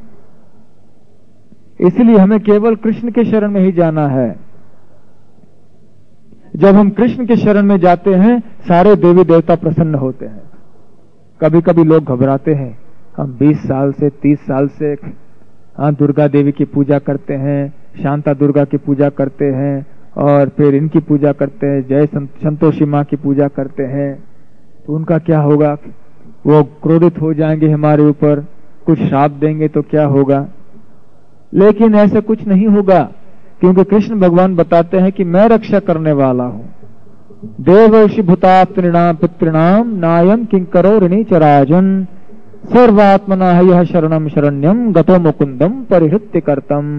S1: इसलिए हमें केवल कृष्ण के शरण में ही जाना है। जब हम कृष्ण के शरण में जाते हैं सारे देवी देवता प्रसन्न होते हैं। कभी कभी लोग घबराते हैं, हम बीस साल से तीस साल से हाँ दुर्गा देवी की पूजा करते हैं, शांता दुर्गा की पूजा करते हैं और फिर इनकी पूजा करते हैं, जय संतोषी माँ की पूजा करते हैं, तो उनका क्या होगा? वो क्रोधित हो जाएंगे हमारे ऊपर, कुछ श्राप देंगे तो क्या होगा? लेकिन ऐसा कुछ नहीं होगा, क्योंकि कृष्ण भगवान बताते हैं कि मैं रक्षा करने वाला हूं। देवर्षि भूतात्मनाम पितृणाम नायम किंकरो ऋणी चराजन सर्वात्मना यह शरणम शरण्यम गतो मुकुंदम परिहृत्य कर्तम।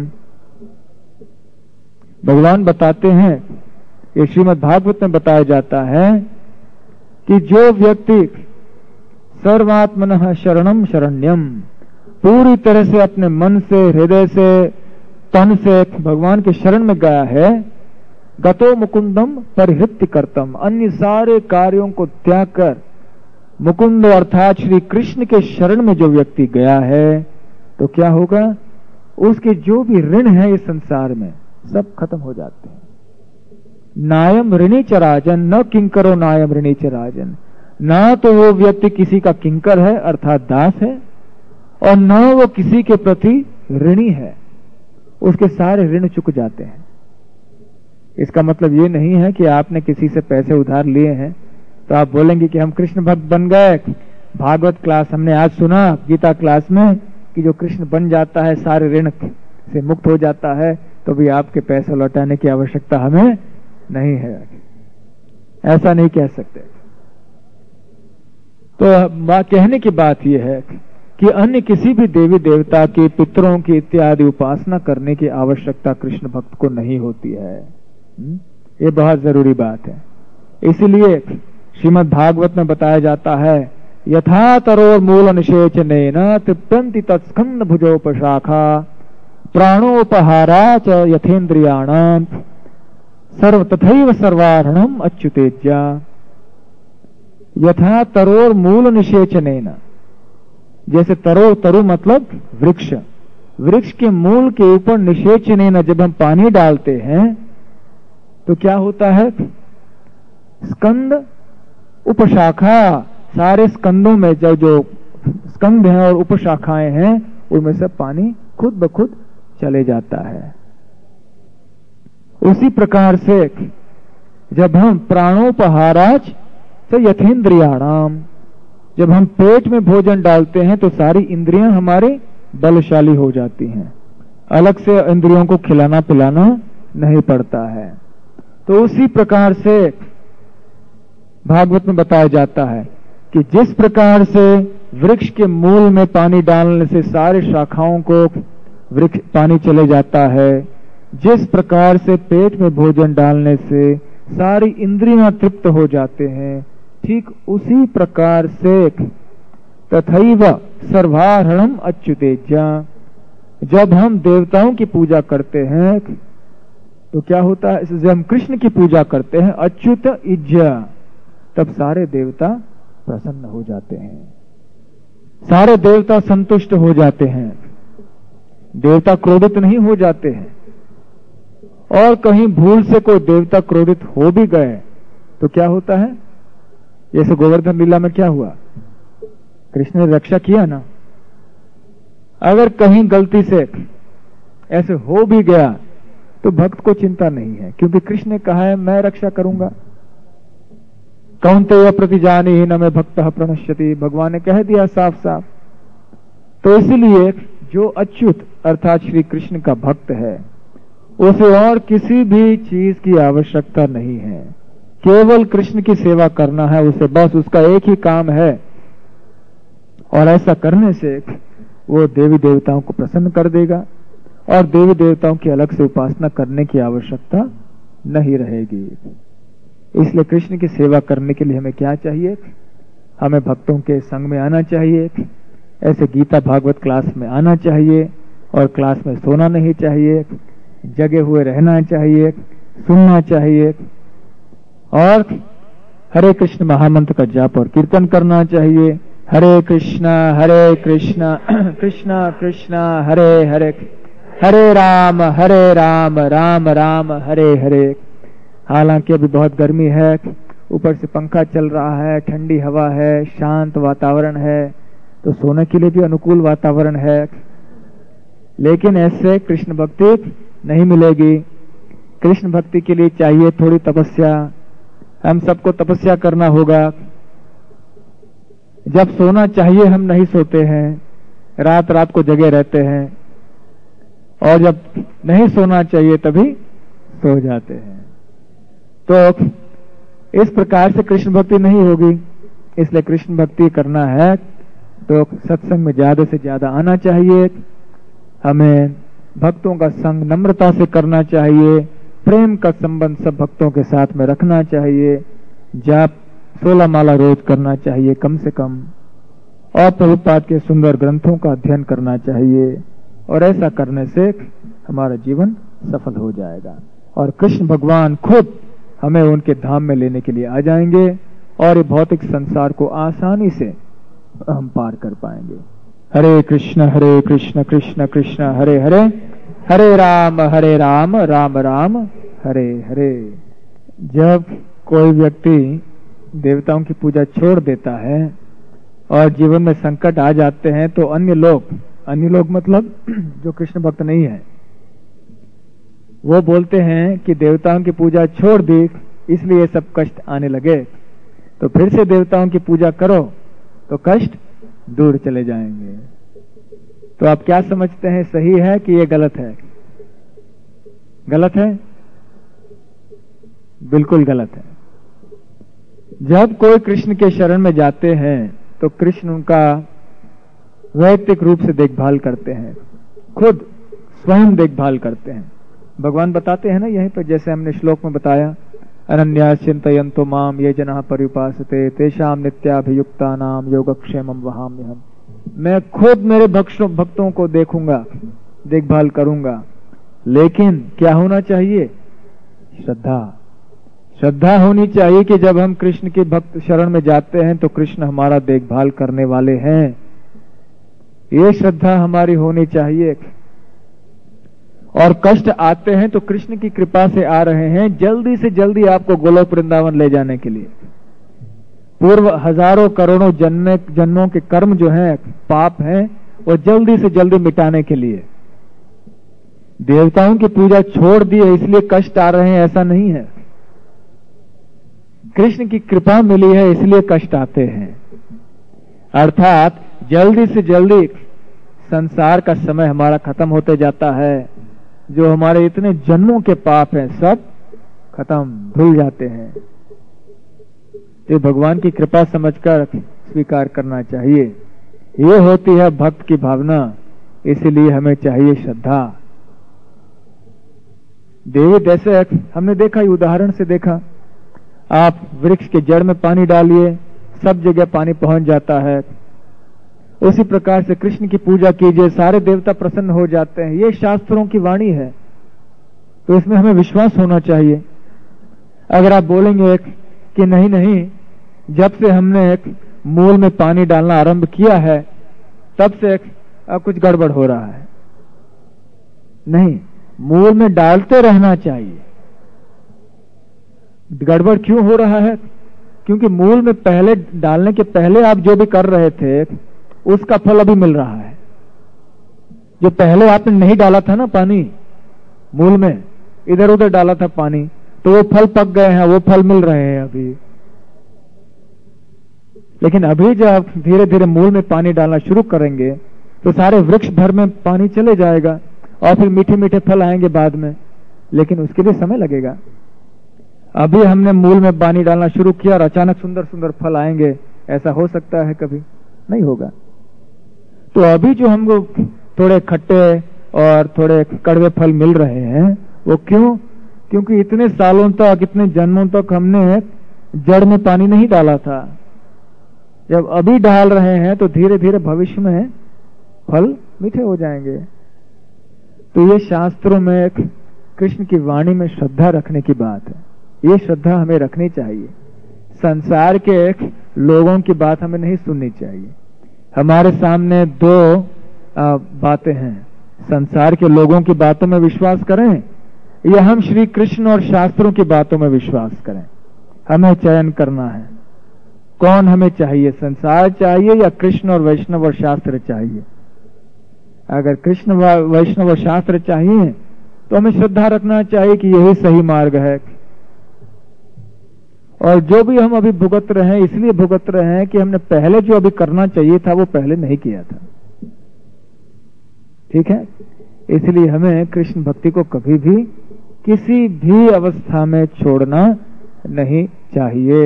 S1: भगवान बताते हैं, ये श्रीमद् भागवत में बताया जाता है कि जो व्यक्ति सर्वात्मनः शरणम शरण्यम, पूरी तरह से अपने मन से, हृदय से, तन से भगवान के शरण में गया है, गतो मुकुंदम परिहृत्य कर्तम, अन्य सारे कार्यों को त्याग कर मुकुंद अर्थात श्री कृष्ण के शरण में जो व्यक्ति गया है, तो क्या होगा? उसके जो भी ऋण है इस संसार में सब खत्म हो जाते हैं। नायम ऋणी चराजन न किंकरो नायम ऋणी चराजन, ना तो वो व्यक्ति किसी का किंकर है अर्थात दास है, और न वो किसी के प्रति ऋणी है, उसके सारे ऋण चुक जाते हैं। इसका मतलब ये नहीं है कि आपने किसी से पैसे उधार लिए हैं तो आप बोलेंगे कि हम कृष्ण भक्त बन गए। भागवत क्लास हमने आज सुना, गीता क्लास में, कि जो कृष्ण बन जाता है सारे ऋण से मुक्त हो जाता है, तो भी आपके पैसे लौटाने की आवश्यकता हमें नहीं है। ऐसा नहीं कह सकते। तो कहने की बात यह है कि अन्य किसी भी देवी देवता की, पितरों की इत्यादि उपासना करने की आवश्यकता कृष्ण भक्त को नहीं होती है। ये बहुत जरूरी बात है। इसलिए श्रीमद् भागवत में बताया जाता है, यथा तरोर मूल निषेचनेन तृप्यन्ति तत्स्कंद भुजोपशाखा प्राणोपहारा च यथेन्द्रियाणाम सर्व तथैव सर्वारणम अच्युतेज्या। यथा तरोर मूल निषेचनेन, जैसे तरो, तरु मतलब वृक्ष, वृक्ष के मूल के ऊपर निषेचनेन जब हम पानी डालते हैं तो क्या होता है? स्कंद उपशाखा, सारे स्कंदों में जो जो स्कंद हैं और उपशाखाएं हैं उनमें से पानी खुद ब खुद चले जाता है। उसी प्रकार से जब हम प्राणोपहाराच तो यथेन्द्रियाणाम, जब हम पेट में भोजन डालते हैं तो सारी इंद्रियां हमारे बलशाली हो जाती हैं, अलग से इंद्रियों को खिलाना पिलाना नहीं पड़ता है। तो उसी प्रकार से भागवत में बताया जाता है कि जिस प्रकार से वृक्ष के मूल में पानी डालने से सारे शाखाओं को वृक्ष पानी चले जाता है, जिस प्रकार से पेट में भोजन डालने से सारी इंद्रियां तृप्त हो जाते हैं, ठीक उसी प्रकार से तथैव सर्वारणम अच्युतेज्या, जब हम देवताओं की पूजा करते हैं तो क्या होता है? जब हम कृष्ण की पूजा करते हैं अच्युत इज्जा, तब सारे देवता प्रसन्न हो जाते हैं, सारे देवता संतुष्ट हो जाते हैं, देवता क्रोधित नहीं हो जाते हैं। और कहीं भूल से कोई देवता क्रोधित हो भी गए तो क्या होता है? जैसे गोवर्धन लीला में क्या हुआ, कृष्ण ने रक्षा किया ना। अगर कहीं गलती से ऐसे हो भी गया तो भक्त को चिंता नहीं है, क्योंकि कृष्ण ने कहा है मैं रक्षा करूंगा। कौन्तेय प्रतिजानी ही न में भक्त प्रणश्यति, भगवान ने कह दिया साफ साफ। तो इसलिए जो अच्युत अर्थात श्री कृष्ण का भक्त है उसे और किसी भी चीज की आवश्यकता नहीं है, केवल कृष्ण की सेवा करना है उसे, बस उसका एक ही काम है। और ऐसा करने से वो देवी देवताओं को प्रसन्न कर देगा और देवी देवताओं की अलग से उपासना करने की आवश्यकता नहीं रहेगी। इसलिए कृष्ण की सेवा करने के लिए हमें क्या चाहिए? हमें भक्तों के संग में आना चाहिए, ऐसे गीता भागवत क्लास में आना चाहिए और क्लास में सोना नहीं चाहिए, जगे हुए रहना चाहिए, सुनना चाहिए और हरे कृष्ण महामंत्र का जाप और कीर्तन करना चाहिए। हरे कृष्णा हरे कृष्णा कृष्णा कृष्णा हरे हरे, हरे राम हरे राम राम राम हरे हरे। हालांकि अभी बहुत गर्मी है, ऊपर से पंखा चल रहा है, ठंडी हवा है, शांत वातावरण है, तो सोने के लिए भी अनुकूल वातावरण है। लेकिन ऐसे कृष्ण भक्ति नहीं मिलेगी। कृष्ण भक्ति के लिए चाहिए थोड़ी तपस्या, हम सबको तपस्या करना होगा। जब सोना चाहिए हम नहीं सोते हैं, रात रात को जगे रहते हैं, और जब नहीं सोना चाहिए तभी सो जाते हैं। तो इस प्रकार से कृष्ण भक्ति नहीं होगी। इसलिए कृष्ण भक्ति करना है तो सत्संग में ज्यादा से ज्यादा आना चाहिए। हमें भक्तों का संग नम्रता से करना चाहिए। प्रेम का संबंध सब भक्तों के साथ में रखना चाहिए। जाप सोलह माला रोज करना चाहिए कम से कम, और प्रभुपाद के सुंदर ग्रंथों का अध्ययन करना चाहिए। और ऐसा करने से हमारा जीवन सफल हो जाएगा और कृष्ण भगवान खुद हमें उनके धाम में लेने के लिए आ जाएंगे और ये भौतिक संसार को आसानी से हम पार कर पाएंगे। हरे कृष्ण हरे कृष्ण कृष्ण कृष्ण हरे हरे, हरे राम हरे राम राम राम हरे हरे। जब कोई व्यक्ति देवताओं की पूजा छोड़ देता है और जीवन में संकट आ जाते हैं तो अन्य लोग, अन्य लोग मतलब जो कृष्ण भक्त नहीं है, वो बोलते हैं कि देवताओं की पूजा छोड़ दी इसलिए सब कष्ट आने लगे, तो फिर से देवताओं की पूजा करो तो कष्ट दूर चले जाएंगे। तो आप क्या समझते हैं, सही है कि ये गलत है? गलत है, बिल्कुल गलत है। जब कोई कृष्ण के शरण में जाते हैं तो कृष्ण उनका वैयक्तिक रूप से देखभाल करते हैं, खुद स्वयं देखभाल करते हैं। भगवान बताते हैं ना यहीं पर, जैसे हमने श्लोक में बताया, अनन्या चिंतयन्तो माम ये जनाः पर्युपासते तेषाम नित्याभियुक्तानाम योगक्षेमं वहाम्यहम्। मैं खुद मेरे भक्तों को देखूंगा, देखभाल करूंगा, लेकिन क्या होना चाहिए? श्रद्धा। श्रद्धा होनी चाहिए कि जब हम कृष्ण के भक्त शरण में जाते हैं तो कृष्ण हमारा देखभाल करने वाले हैं, ये श्रद्धा हमारी होनी चाहिए। और कष्ट आते हैं तो कृष्ण की कृपा से आ रहे हैं, जल्दी से जल्दी आपको गोलोक वृंदावन ले जाने के लिए। पूर्व हजारों करोड़ों जन्म जन्मों के कर्म जो हैं, पाप हैं, वो जल्दी से जल्दी मिटाने के लिए। देवताओं की पूजा छोड़ दी है इसलिए कष्ट आ रहे हैं, ऐसा नहीं है। कृष्ण की कृपा मिली है इसलिए कष्ट आते हैं। अर्थात जल्दी से जल्दी संसार का समय हमारा खत्म होते जाता है, जो हमारे इतने जन्मों के पाप हैं सब खत्म, धुल जाते हैं। ये भगवान की कृपा समझकर स्वीकार करना चाहिए। ये होती है भक्त की भावना, इसलिए हमें चाहिए श्रद्धा। देवी जैसे हमने देखा, उदाहरण से देखा, आप वृक्ष के जड़ में पानी डालिए, सब जगह पानी पहुंच जाता है। उसी प्रकार से कृष्ण की पूजा कीजिए, सारे देवता प्रसन्न हो जाते हैं। ये शास्त्रों की वाणी है, तो इसमें हमें विश्वास होना चाहिए। अगर आप बोलेंगे कि नहीं नहीं, जब से हमने एक मूल में पानी डालना आरंभ किया है तब से अब कुछ गड़बड़ हो रहा है, नहीं, मूल में डालते रहना चाहिए। गड़बड़ क्यों हो रहा है? क्योंकि मूल में पहले डालने के पहले आप जो भी कर रहे थे उसका फल अभी मिल रहा है। जो पहले आपने नहीं डाला था ना पानी, मूल में इधर उधर डाला था पानी, तो वो फल पक गए हैं, वो फल मिल रहे हैं अभी। लेकिन अभी जब आप धीरे धीरे मूल में पानी डालना शुरू करेंगे तो सारे वृक्ष भर में पानी चले जाएगा और फिर मीठे मीठे फल आएंगे बाद में, लेकिन उसके लिए समय लगेगा। अभी हमने मूल में पानी डालना शुरू किया और अचानक सुंदर सुंदर फल आएंगे, ऐसा हो सकता है? कभी नहीं होगा। तो अभी जो हमको थोड़े खट्टे और थोड़े कड़वे फल मिल रहे हैं, वो क्यों? क्योंकि इतने सालों तक, इतने जन्मों तक हमने जड़ में पानी नहीं डाला था। जब अभी डाल रहे हैं तो धीरे धीरे भविष्य में फल मीठे हो जाएंगे। तो ये शास्त्रों में कृष्ण की वाणी में श्रद्धा रखने की बात है। ये श्रद्धा हमें रखनी चाहिए। संसार के लोगों की बात हमें नहीं सुननी चाहिए। हमारे सामने दो बातें हैं, संसार के लोगों की बातों में विश्वास करें या हम श्री कृष्ण और शास्त्रों की बातों में विश्वास करें। हमें चयन करना है, कौन हमें चाहिए, संसार चाहिए या कृष्ण और वैष्णव और शास्त्र चाहिए। अगर कृष्ण वैष्णव और शास्त्र चाहिए तो हमें श्रद्धा रखना चाहिए कि यही सही मार्ग है। और जो भी हम अभी भुगत रहे हैं इसलिए भुगत रहे हैं कि हमने पहले जो अभी करना चाहिए था वो पहले नहीं किया था। ठीक है, इसलिए हमें कृष्ण भक्ति को कभी भी किसी भी अवस्था में छोड़ना नहीं चाहिए।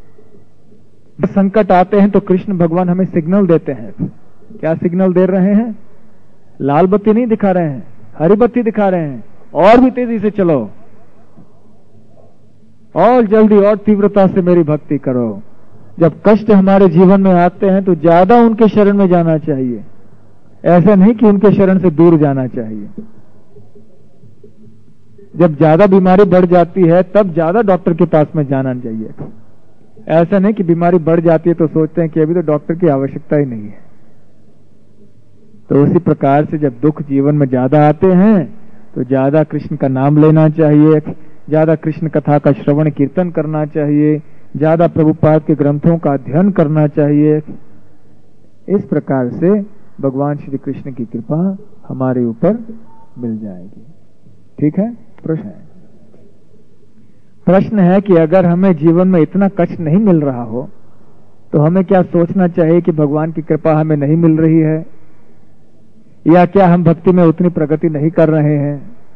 S1: संकट आते हैं तो कृष्ण भगवान हमें सिग्नल देते हैं। क्या सिग्नल दे रहे हैं? लाल बत्ती नहीं दिखा रहे हैं, हरी बत्ती दिखा रहे हैं, और भी तेजी से चलो, और जल्दी और तीव्रता से मेरी भक्ति करो। जब कष्ट हमारे जीवन में आते हैं तो ज्यादा उनके शरण में जाना चाहिए, ऐसा नहीं कि उनके शरण से दूर जाना चाहिए। जब ज्यादा बीमारी बढ़ जाती है तब ज्यादा डॉक्टर के पास में जाना चाहिए। ऐसा नहीं कि बीमारी बढ़ जाती है तो सोचते हैं कि अभी तो डॉक्टर की आवश्यकता ही नहीं है। तो उसी प्रकार से जब दुख जीवन में ज्यादा आते हैं तो ज्यादा कृष्ण का नाम लेना चाहिए, ज्यादा कृष्ण कथा का श्रवण कीर्तन करना चाहिए, ज्यादा प्रभुपाद के ग्रंथों का अध्ययन करना चाहिए। इस प्रकार से भगवान श्री कृष्ण की कृपा हमारे ऊपर मिल जाएगी। ठीक है, प्रश्न है प्रश्न है कि अगर हमें जीवन में इतना कष्ट नहीं मिल रहा हो तो हमें क्या सोचना चाहिए कि भगवान की कृपा हमें नहीं मिल रही है, या क्या हम भक्ति में उतनी प्रगति नहीं कर रहे हैं?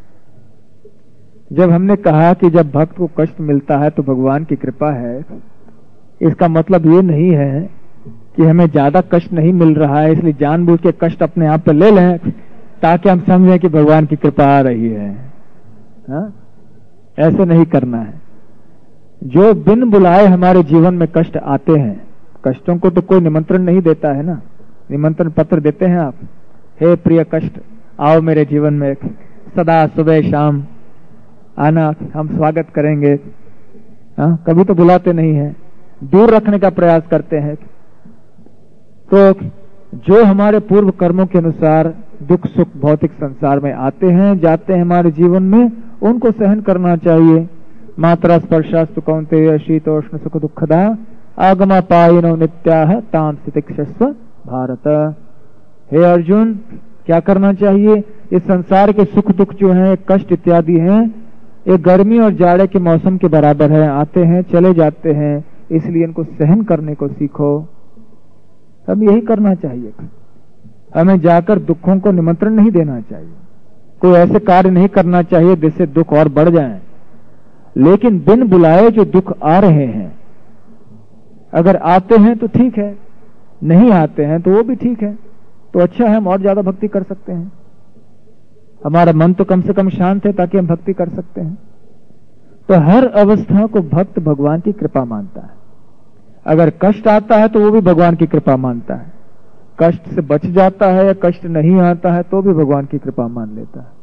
S1: जब हमने कहा कि जब भक्त को कष्ट मिलता है तो भगवान की कृपा है, इसका मतलब ये नहीं है कि हमें ज्यादा कष्ट नहीं मिल रहा है इसलिए जानबूझ के कष्ट अपने आप पे ले लें ताकि हम समझें कि भगवान की कृपा आ रही है। हा? ऐसे नहीं करना है। जो बिन बुलाए हमारे जीवन में कष्ट आते हैं, कष्टों को तो कोई निमंत्रण नहीं देता है ना, निमंत्रण पत्र देते हैं आप, हे प्रिय कष्ट आओ मेरे जीवन में, सदा सुबह शाम आना, हम स्वागत करेंगे। हा? कभी तो बुलाते नहीं है, दूर रखने का प्रयास करते हैं। तो जो हमारे पूर्व कर्मों के अनुसार दुख सुख भौतिक संसार में आते हैं जाते हैं हमारे जीवन में, उनको सहन करना चाहिए। मात्रा स्पर्शास्तु कौन्तेय शीतोष्ण सुख दुखदा आगमा पायिनो नित्याः ताम तितिक्षस्व भारत। हे अर्जुन, क्या करना चाहिए? इस संसार के सुख दुख जो हैं, कष्ट इत्यादि हैं, ये गर्मी और जाड़े के मौसम के बराबर है, आते हैं चले जाते हैं, इसलिए इनको सहन करने को सीखो। हम यही करना चाहिए। हमें जाकर दुखों को निमंत्रण नहीं देना चाहिए, कोई ऐसे कार्य नहीं करना चाहिए जिससे दुख और बढ़ जाएं। लेकिन बिन बुलाए जो दुख आ रहे हैं, अगर आते हैं तो ठीक है, नहीं आते हैं तो वो भी ठीक है, तो अच्छा है, हम और ज्यादा भक्ति कर सकते हैं। हमारा मन तो कम से कम शांत है ताकि हम भक्ति कर सकते हैं। तो हर अवस्था को भक्त भगवान की कृपा मानता है। अगर कष्ट आता है तो वो भी भगवान की कृपा मानता है, कष्ट से बच जाता है या कष्ट नहीं आता है तो भी भगवान की कृपा मान लेता है।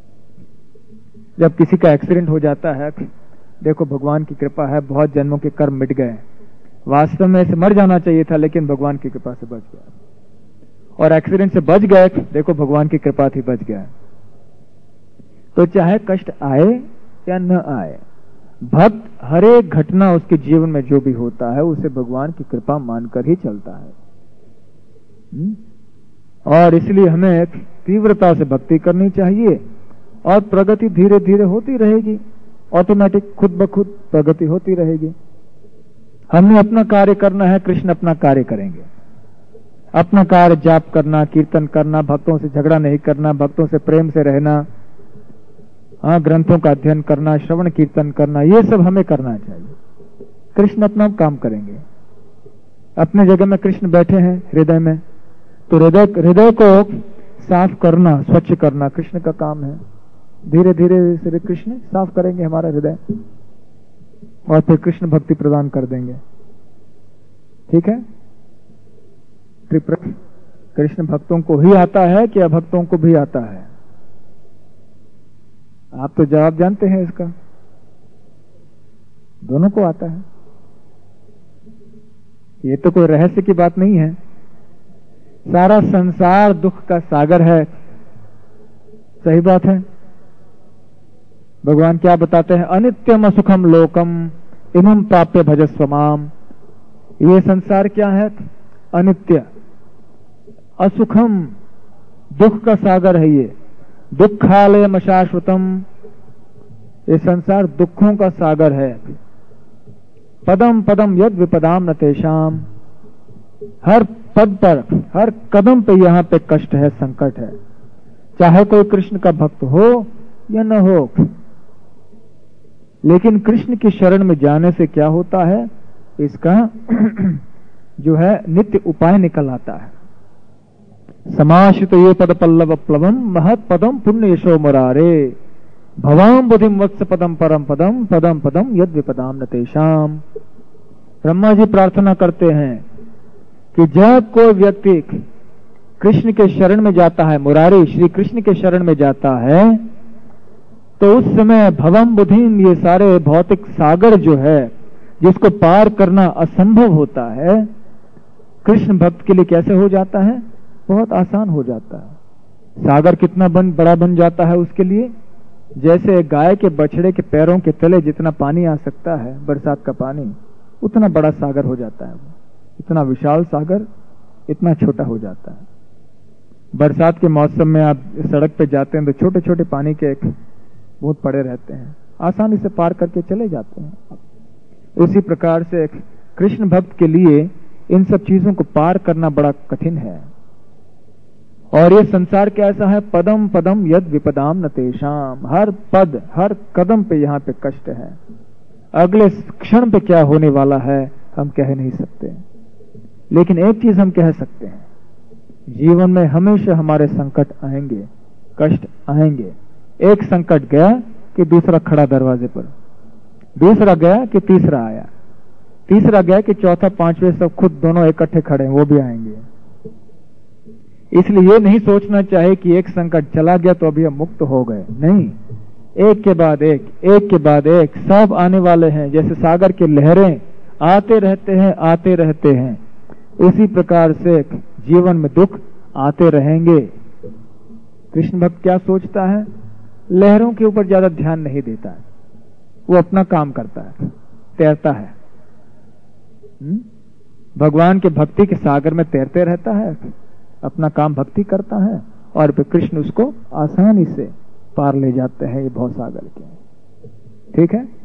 S1: जब किसी का एक्सीडेंट हो जाता है, देखो भगवान की कृपा है, बहुत जन्मों के कर्म मिट गए, वास्तव में इसे मर जाना चाहिए था लेकिन भगवान की कृपा से बच गया, और एक्सीडेंट से बच गए, देखो भगवान की कृपा थी बच गया। तो चाहे कष्ट आए या न आए, भक्त हर एक घटना उसके जीवन में जो भी होता है उसे भगवान की कृपा मानकर ही चलता है। और इसलिए हमें तीव्रता से भक्ति करनी चाहिए और प्रगति धीरे धीरे होती रहेगी, ऑटोमेटिक खुद ब खुद प्रगति होती रहेगी। हमने अपना कार्य करना है, कृष्ण अपना कार्य करेंगे। अपना कार्य जाप करना, कीर्तन करना, भक्तों से झगड़ा नहीं करना, भक्तों से प्रेम से रहना, हाँ ग्रंथों का अध्ययन करना, श्रवण कीर्तन करना, ये सब हमें करना चाहिए। कृष्ण अपना काम करेंगे। अपने जगह में कृष्ण बैठे हैं हृदय में, तो हृदय हृदय को साफ करना, स्वच्छ करना कृष्ण का काम है। धीरे धीरे श्री कृष्ण साफ करेंगे हमारा हृदय और फिर कृष्ण भक्ति प्रदान कर देंगे। ठीक है, कृष्ण भक्तों को ही आता है कि अभक्तों को भी आता है? आप तो जवाब जानते हैं इसका, दोनों को आता है। ये तो कोई रहस्य की बात नहीं है। सारा संसार दुख का सागर है, सही बात है। भगवान क्या बताते हैं? अनित्यम असुखम लोकम इमं प्राप्य भजस्व माम। ये संसार क्या है? अनित्य, असुखम, दुख का सागर है ये। दुखालयम अशाश्वतम, ये संसार दुखों का सागर है। पदम पदम यद विपदाम न तेषाम, हर पद पर, हर कदम पे यहाँ पे कष्ट है, संकट है, चाहे कोई कृष्ण का भक्त हो या न हो। लेकिन कृष्ण की शरण में जाने से क्या होता है, इसका जो है नित्य उपाय निकल आता है। समाश्रित ये पद पल्लव प्लवम महत पदम पुण्य यशो मुरारे, भवाम बुधिम वत्स पदम परम पदम, पदम पदम यद विपदाम न तेषाम। ब्रह्मा जी प्रार्थना करते हैं कि जब कोई व्यक्ति कृष्ण के शरण में जाता है, मुरारी श्री कृष्ण के शरण में जाता है, तो उस समय भवम बुधिम, ये सारे भौतिक सागर जो है जिसको पार करना असंभव होता है, कृष्ण भक्त के लिए कैसे हो जाता है, बहुत आसान हो जाता है। सागर कितना बन बड़ा बन जाता है उसके लिए, जैसे गाय के बछड़े के पैरों के तले जितना पानी आ सकता है, बरसात का पानी, उतना बड़ा सागर हो जाता है। इतना विशाल सागर इतना छोटा हो जाता है। बरसात के मौसम में आप सड़क पे जाते हैं तो छोटे छोटे पानी के बूंद पड़े रहते हैं, आसानी से पार करके चले जाते हैं। उसी प्रकार से कृष्ण भक्त के लिए इन सब चीजों को पार करना बड़ा कठिन है। और ये संसार कैसा है, पदम पदम यद विपदाम न तेषाम, हर पद हर कदम पे यहाँ पे कष्ट है। अगले क्षण पे क्या होने वाला है हम कह नहीं सकते, लेकिन एक चीज हम कह सकते हैं, जीवन में हमेशा हमारे संकट आएंगे, कष्ट आएंगे। एक संकट गया कि दूसरा खड़ा दरवाजे पर, दूसरा गया कि तीसरा आया, तीसरा गया कि चौथा पांचवें सब खुद दोनों इकट्ठे खड़े हैं, वो भी आएंगे। इसलिए ये नहीं सोचना चाहिए कि एक संकट चला गया तो अभी हम मुक्त हो गए, नहीं, एक के बाद एक, एक के बाद एक सब आने वाले हैं। जैसे सागर की लहरें आते रहते हैं आते रहते हैं, उसी प्रकार से जीवन में दुख आते रहेंगे। कृष्ण भक्त क्या सोचता है, लहरों के ऊपर ज्यादा ध्यान नहीं देता है, वो अपना काम करता है, तैरता है, हुँ? भगवान के भक्ति के सागर में तैरते रहता है, अपना काम भक्ति करता है, और फिर कृष्ण उसको आसानी से पार ले जाते हैं ये भवसागर के। ठीक है।